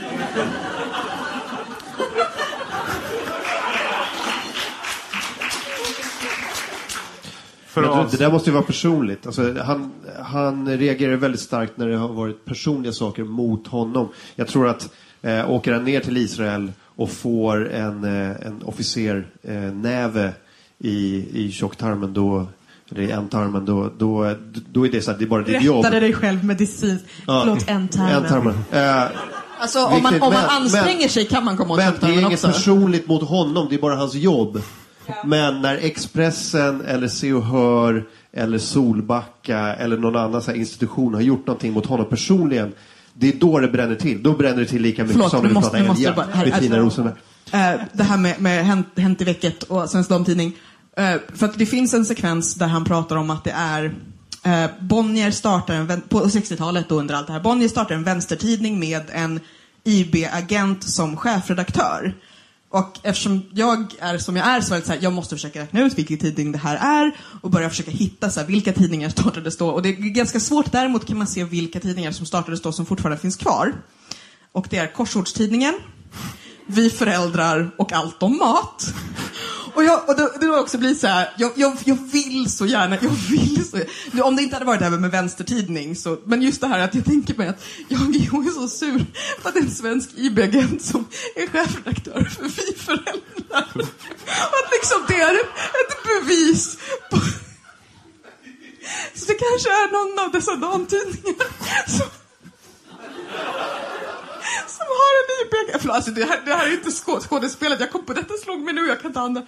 Det där måste ju vara personligt. Alltså, han reagerar väldigt starkt när det har varit personliga saker mot honom. Jag tror att åker han ner till Israel och får en officer näve i tjocktarmen, då eller i ändtarmen, då är det så att det är bara ditt jobb. Rättade dig själv medicinskt. Förlåt, ändtarmen. Alltså om man anstränger sig kan man komma åt tjocktarmen också. Men det är inget personligt mot honom, det är bara hans jobb. Men när Expressen eller Se och Hör eller Solbacka eller någon annan så här institution har gjort någonting mot honom personligen, det är då det bränner till. Då bränner det till lika mycket som när vi pratar med Tina Rosenberg. Det här med Hänt i veckat och Svensk Damtidning. För att det finns en sekvens där han pratar om att det är Bonnier startar på 60-talet och under allt det här. Bonnier startar en vänstertidning med en IB-agent som chefredaktör. Och eftersom jag är som jag är så är det så här, jag måste försöka räkna ut vilken tidning det här är och börja försöka hitta så här, vilka tidningar startades då. Och det är ganska svårt, däremot kan man se vilka tidningar som startades då som fortfarande finns kvar. Och det är Korsordstidningen, Vi föräldrar och Allt om mat. Och det har också blivit så här, jag vill så gärna, om det inte hade varit det här med vänstertidning så, men just det här att jag tänker mig att Jan Guillou är så sur för att det är en svensk IB-agent som är chefredaktör för Vi föräldrar. Och att liksom det är ett bevis på... Så det kanske är någon av dessa damtidningar som har en IB-agent. Förlåt, alltså det här är inte skådespelet. Jag kom på detta, slog mig nu, jag kan inte andra.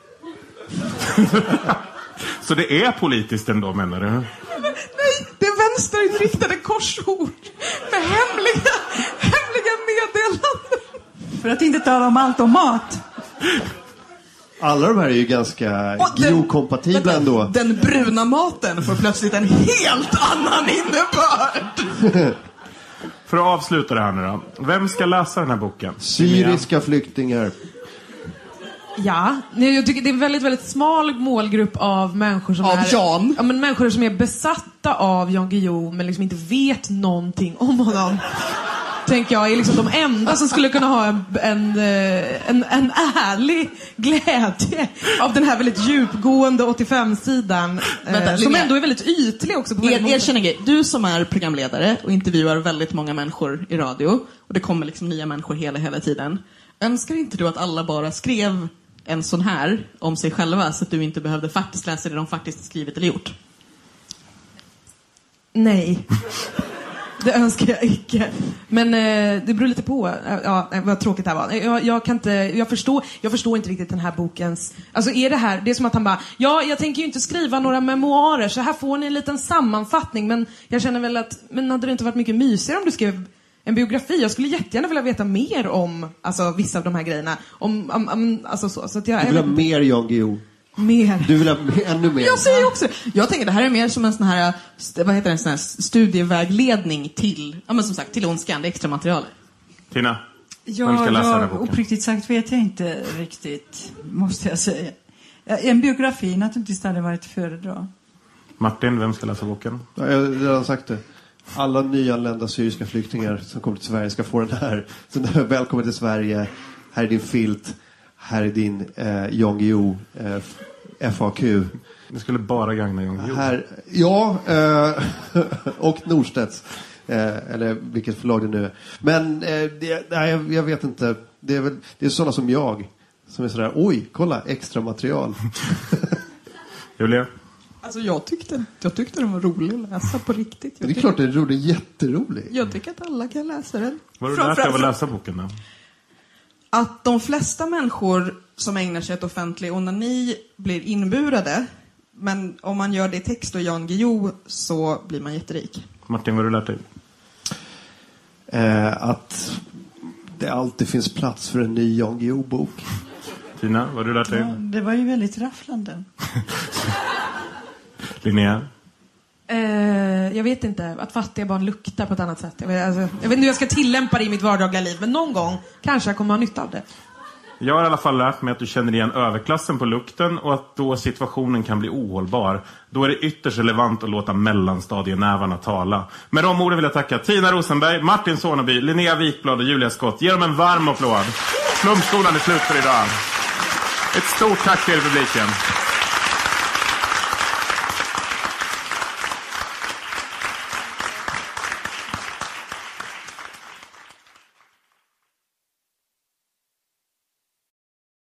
Så det är politiskt ändå, menar du? Nej, det är vänsterinriktade korsord med hemliga meddelanden. För att inte tala om Allt om mat. Alla de här är ju ganska Guillou-kompatibla ändå. Den bruna maten får plötsligt en helt annan innebörd. För att avsluta det här nu då. Vem ska läsa den här boken? Syriska flyktingar. Ja, jag tycker det är en väldigt, väldigt smal målgrupp av människor som Jan? Ja, men människor som är besatta av Jan Guillou men liksom inte vet någonting om honom. Tänker jag är liksom de enda som skulle kunna ha en ärlig glädje av den här väldigt djupgående 85-sidan. Som ändå är väldigt ytlig också. Erkänn en grej. Du som är programledare och intervjuar väldigt många människor i radio och det kommer liksom nya människor hela tiden. Önskar inte du att alla bara skrev en sån här om sig själva så att du inte behövde faktiskt läsa det de faktiskt skrivit eller gjort? Nej. Det önskar jag icke. Men det beror lite på. Ja, vad tråkigt det här var. Jag förstår inte riktigt den här bokens... Alltså det är som att han bara... Ja, jag tänker ju inte skriva några memoarer så här får ni en liten sammanfattning. Men jag känner väl att... Men hade det inte varit mycket mysigare om du skrev en biografi? Jag skulle jättegärna vilja veta mer om vissa av de här grejerna. Så att jag vill ha mer Jan Guillou. Mer. Du vill ha ännu mer. Jag säger också. Jag tänker det här är mer som en sån här en sån här studievägledning till som sagt till Ondskan, det extra materialet. Tina, vem ska läsa den här boken? Uppriktigt sagt vet jag inte riktigt, måste jag säga. En biografi naturligtvis hade varit föredra. Martin, vem ska läsa boken? Ja, jag har redan sagt det. Alla nyanlända syriska flyktingar som kommer till Sverige ska få den här. Så välkommen till Sverige. Här är din filt. Här är din Jan Guillou FAQ. Det skulle bara gagna Jan Guillou. Och Norstedts. Eller vilket förlag det nu är. Men jag vet inte. Det är sådana som jag. Som är sådär, oj, kolla, extra material. Julia? Alltså jag tyckte den var rolig att läsa på riktigt. Det är klart den är rolig, jätterolig. Jag tycker att alla kan läsa den. Var du lärt av att läsa boken då? att de flesta människor som ägnar sig åt offentlig onani blir inburade. Men om man gör det i text och Jan Guillou så blir man jätterik. Martin, vad har du lärt dig? Att det alltid finns plats för en ny Jan Guillou-bok. Tina, vad har du lärt dig? Ja, det var ju väldigt rafflande. Linnea? Jag vet inte, att fattiga barn luktar på ett annat sätt. Jag vet inte hur jag ska tillämpa det i mitt vardagliga liv, men någon gång kanske jag kommer ha nytta av det. Jag har i alla fall lärt mig att du känner igen överklassen på lukten och att då situationen kan bli ohållbar. Då är det ytterst relevant att låta mellanstadienävarna tala. Med de orden vill jag tacka Tina Rosenberg, Martin Soneby, Linnea Wikblad och Julia Skott. Ge dem en varm applåd. Flumskolan är slut för idag. Ett stort tack till publiken.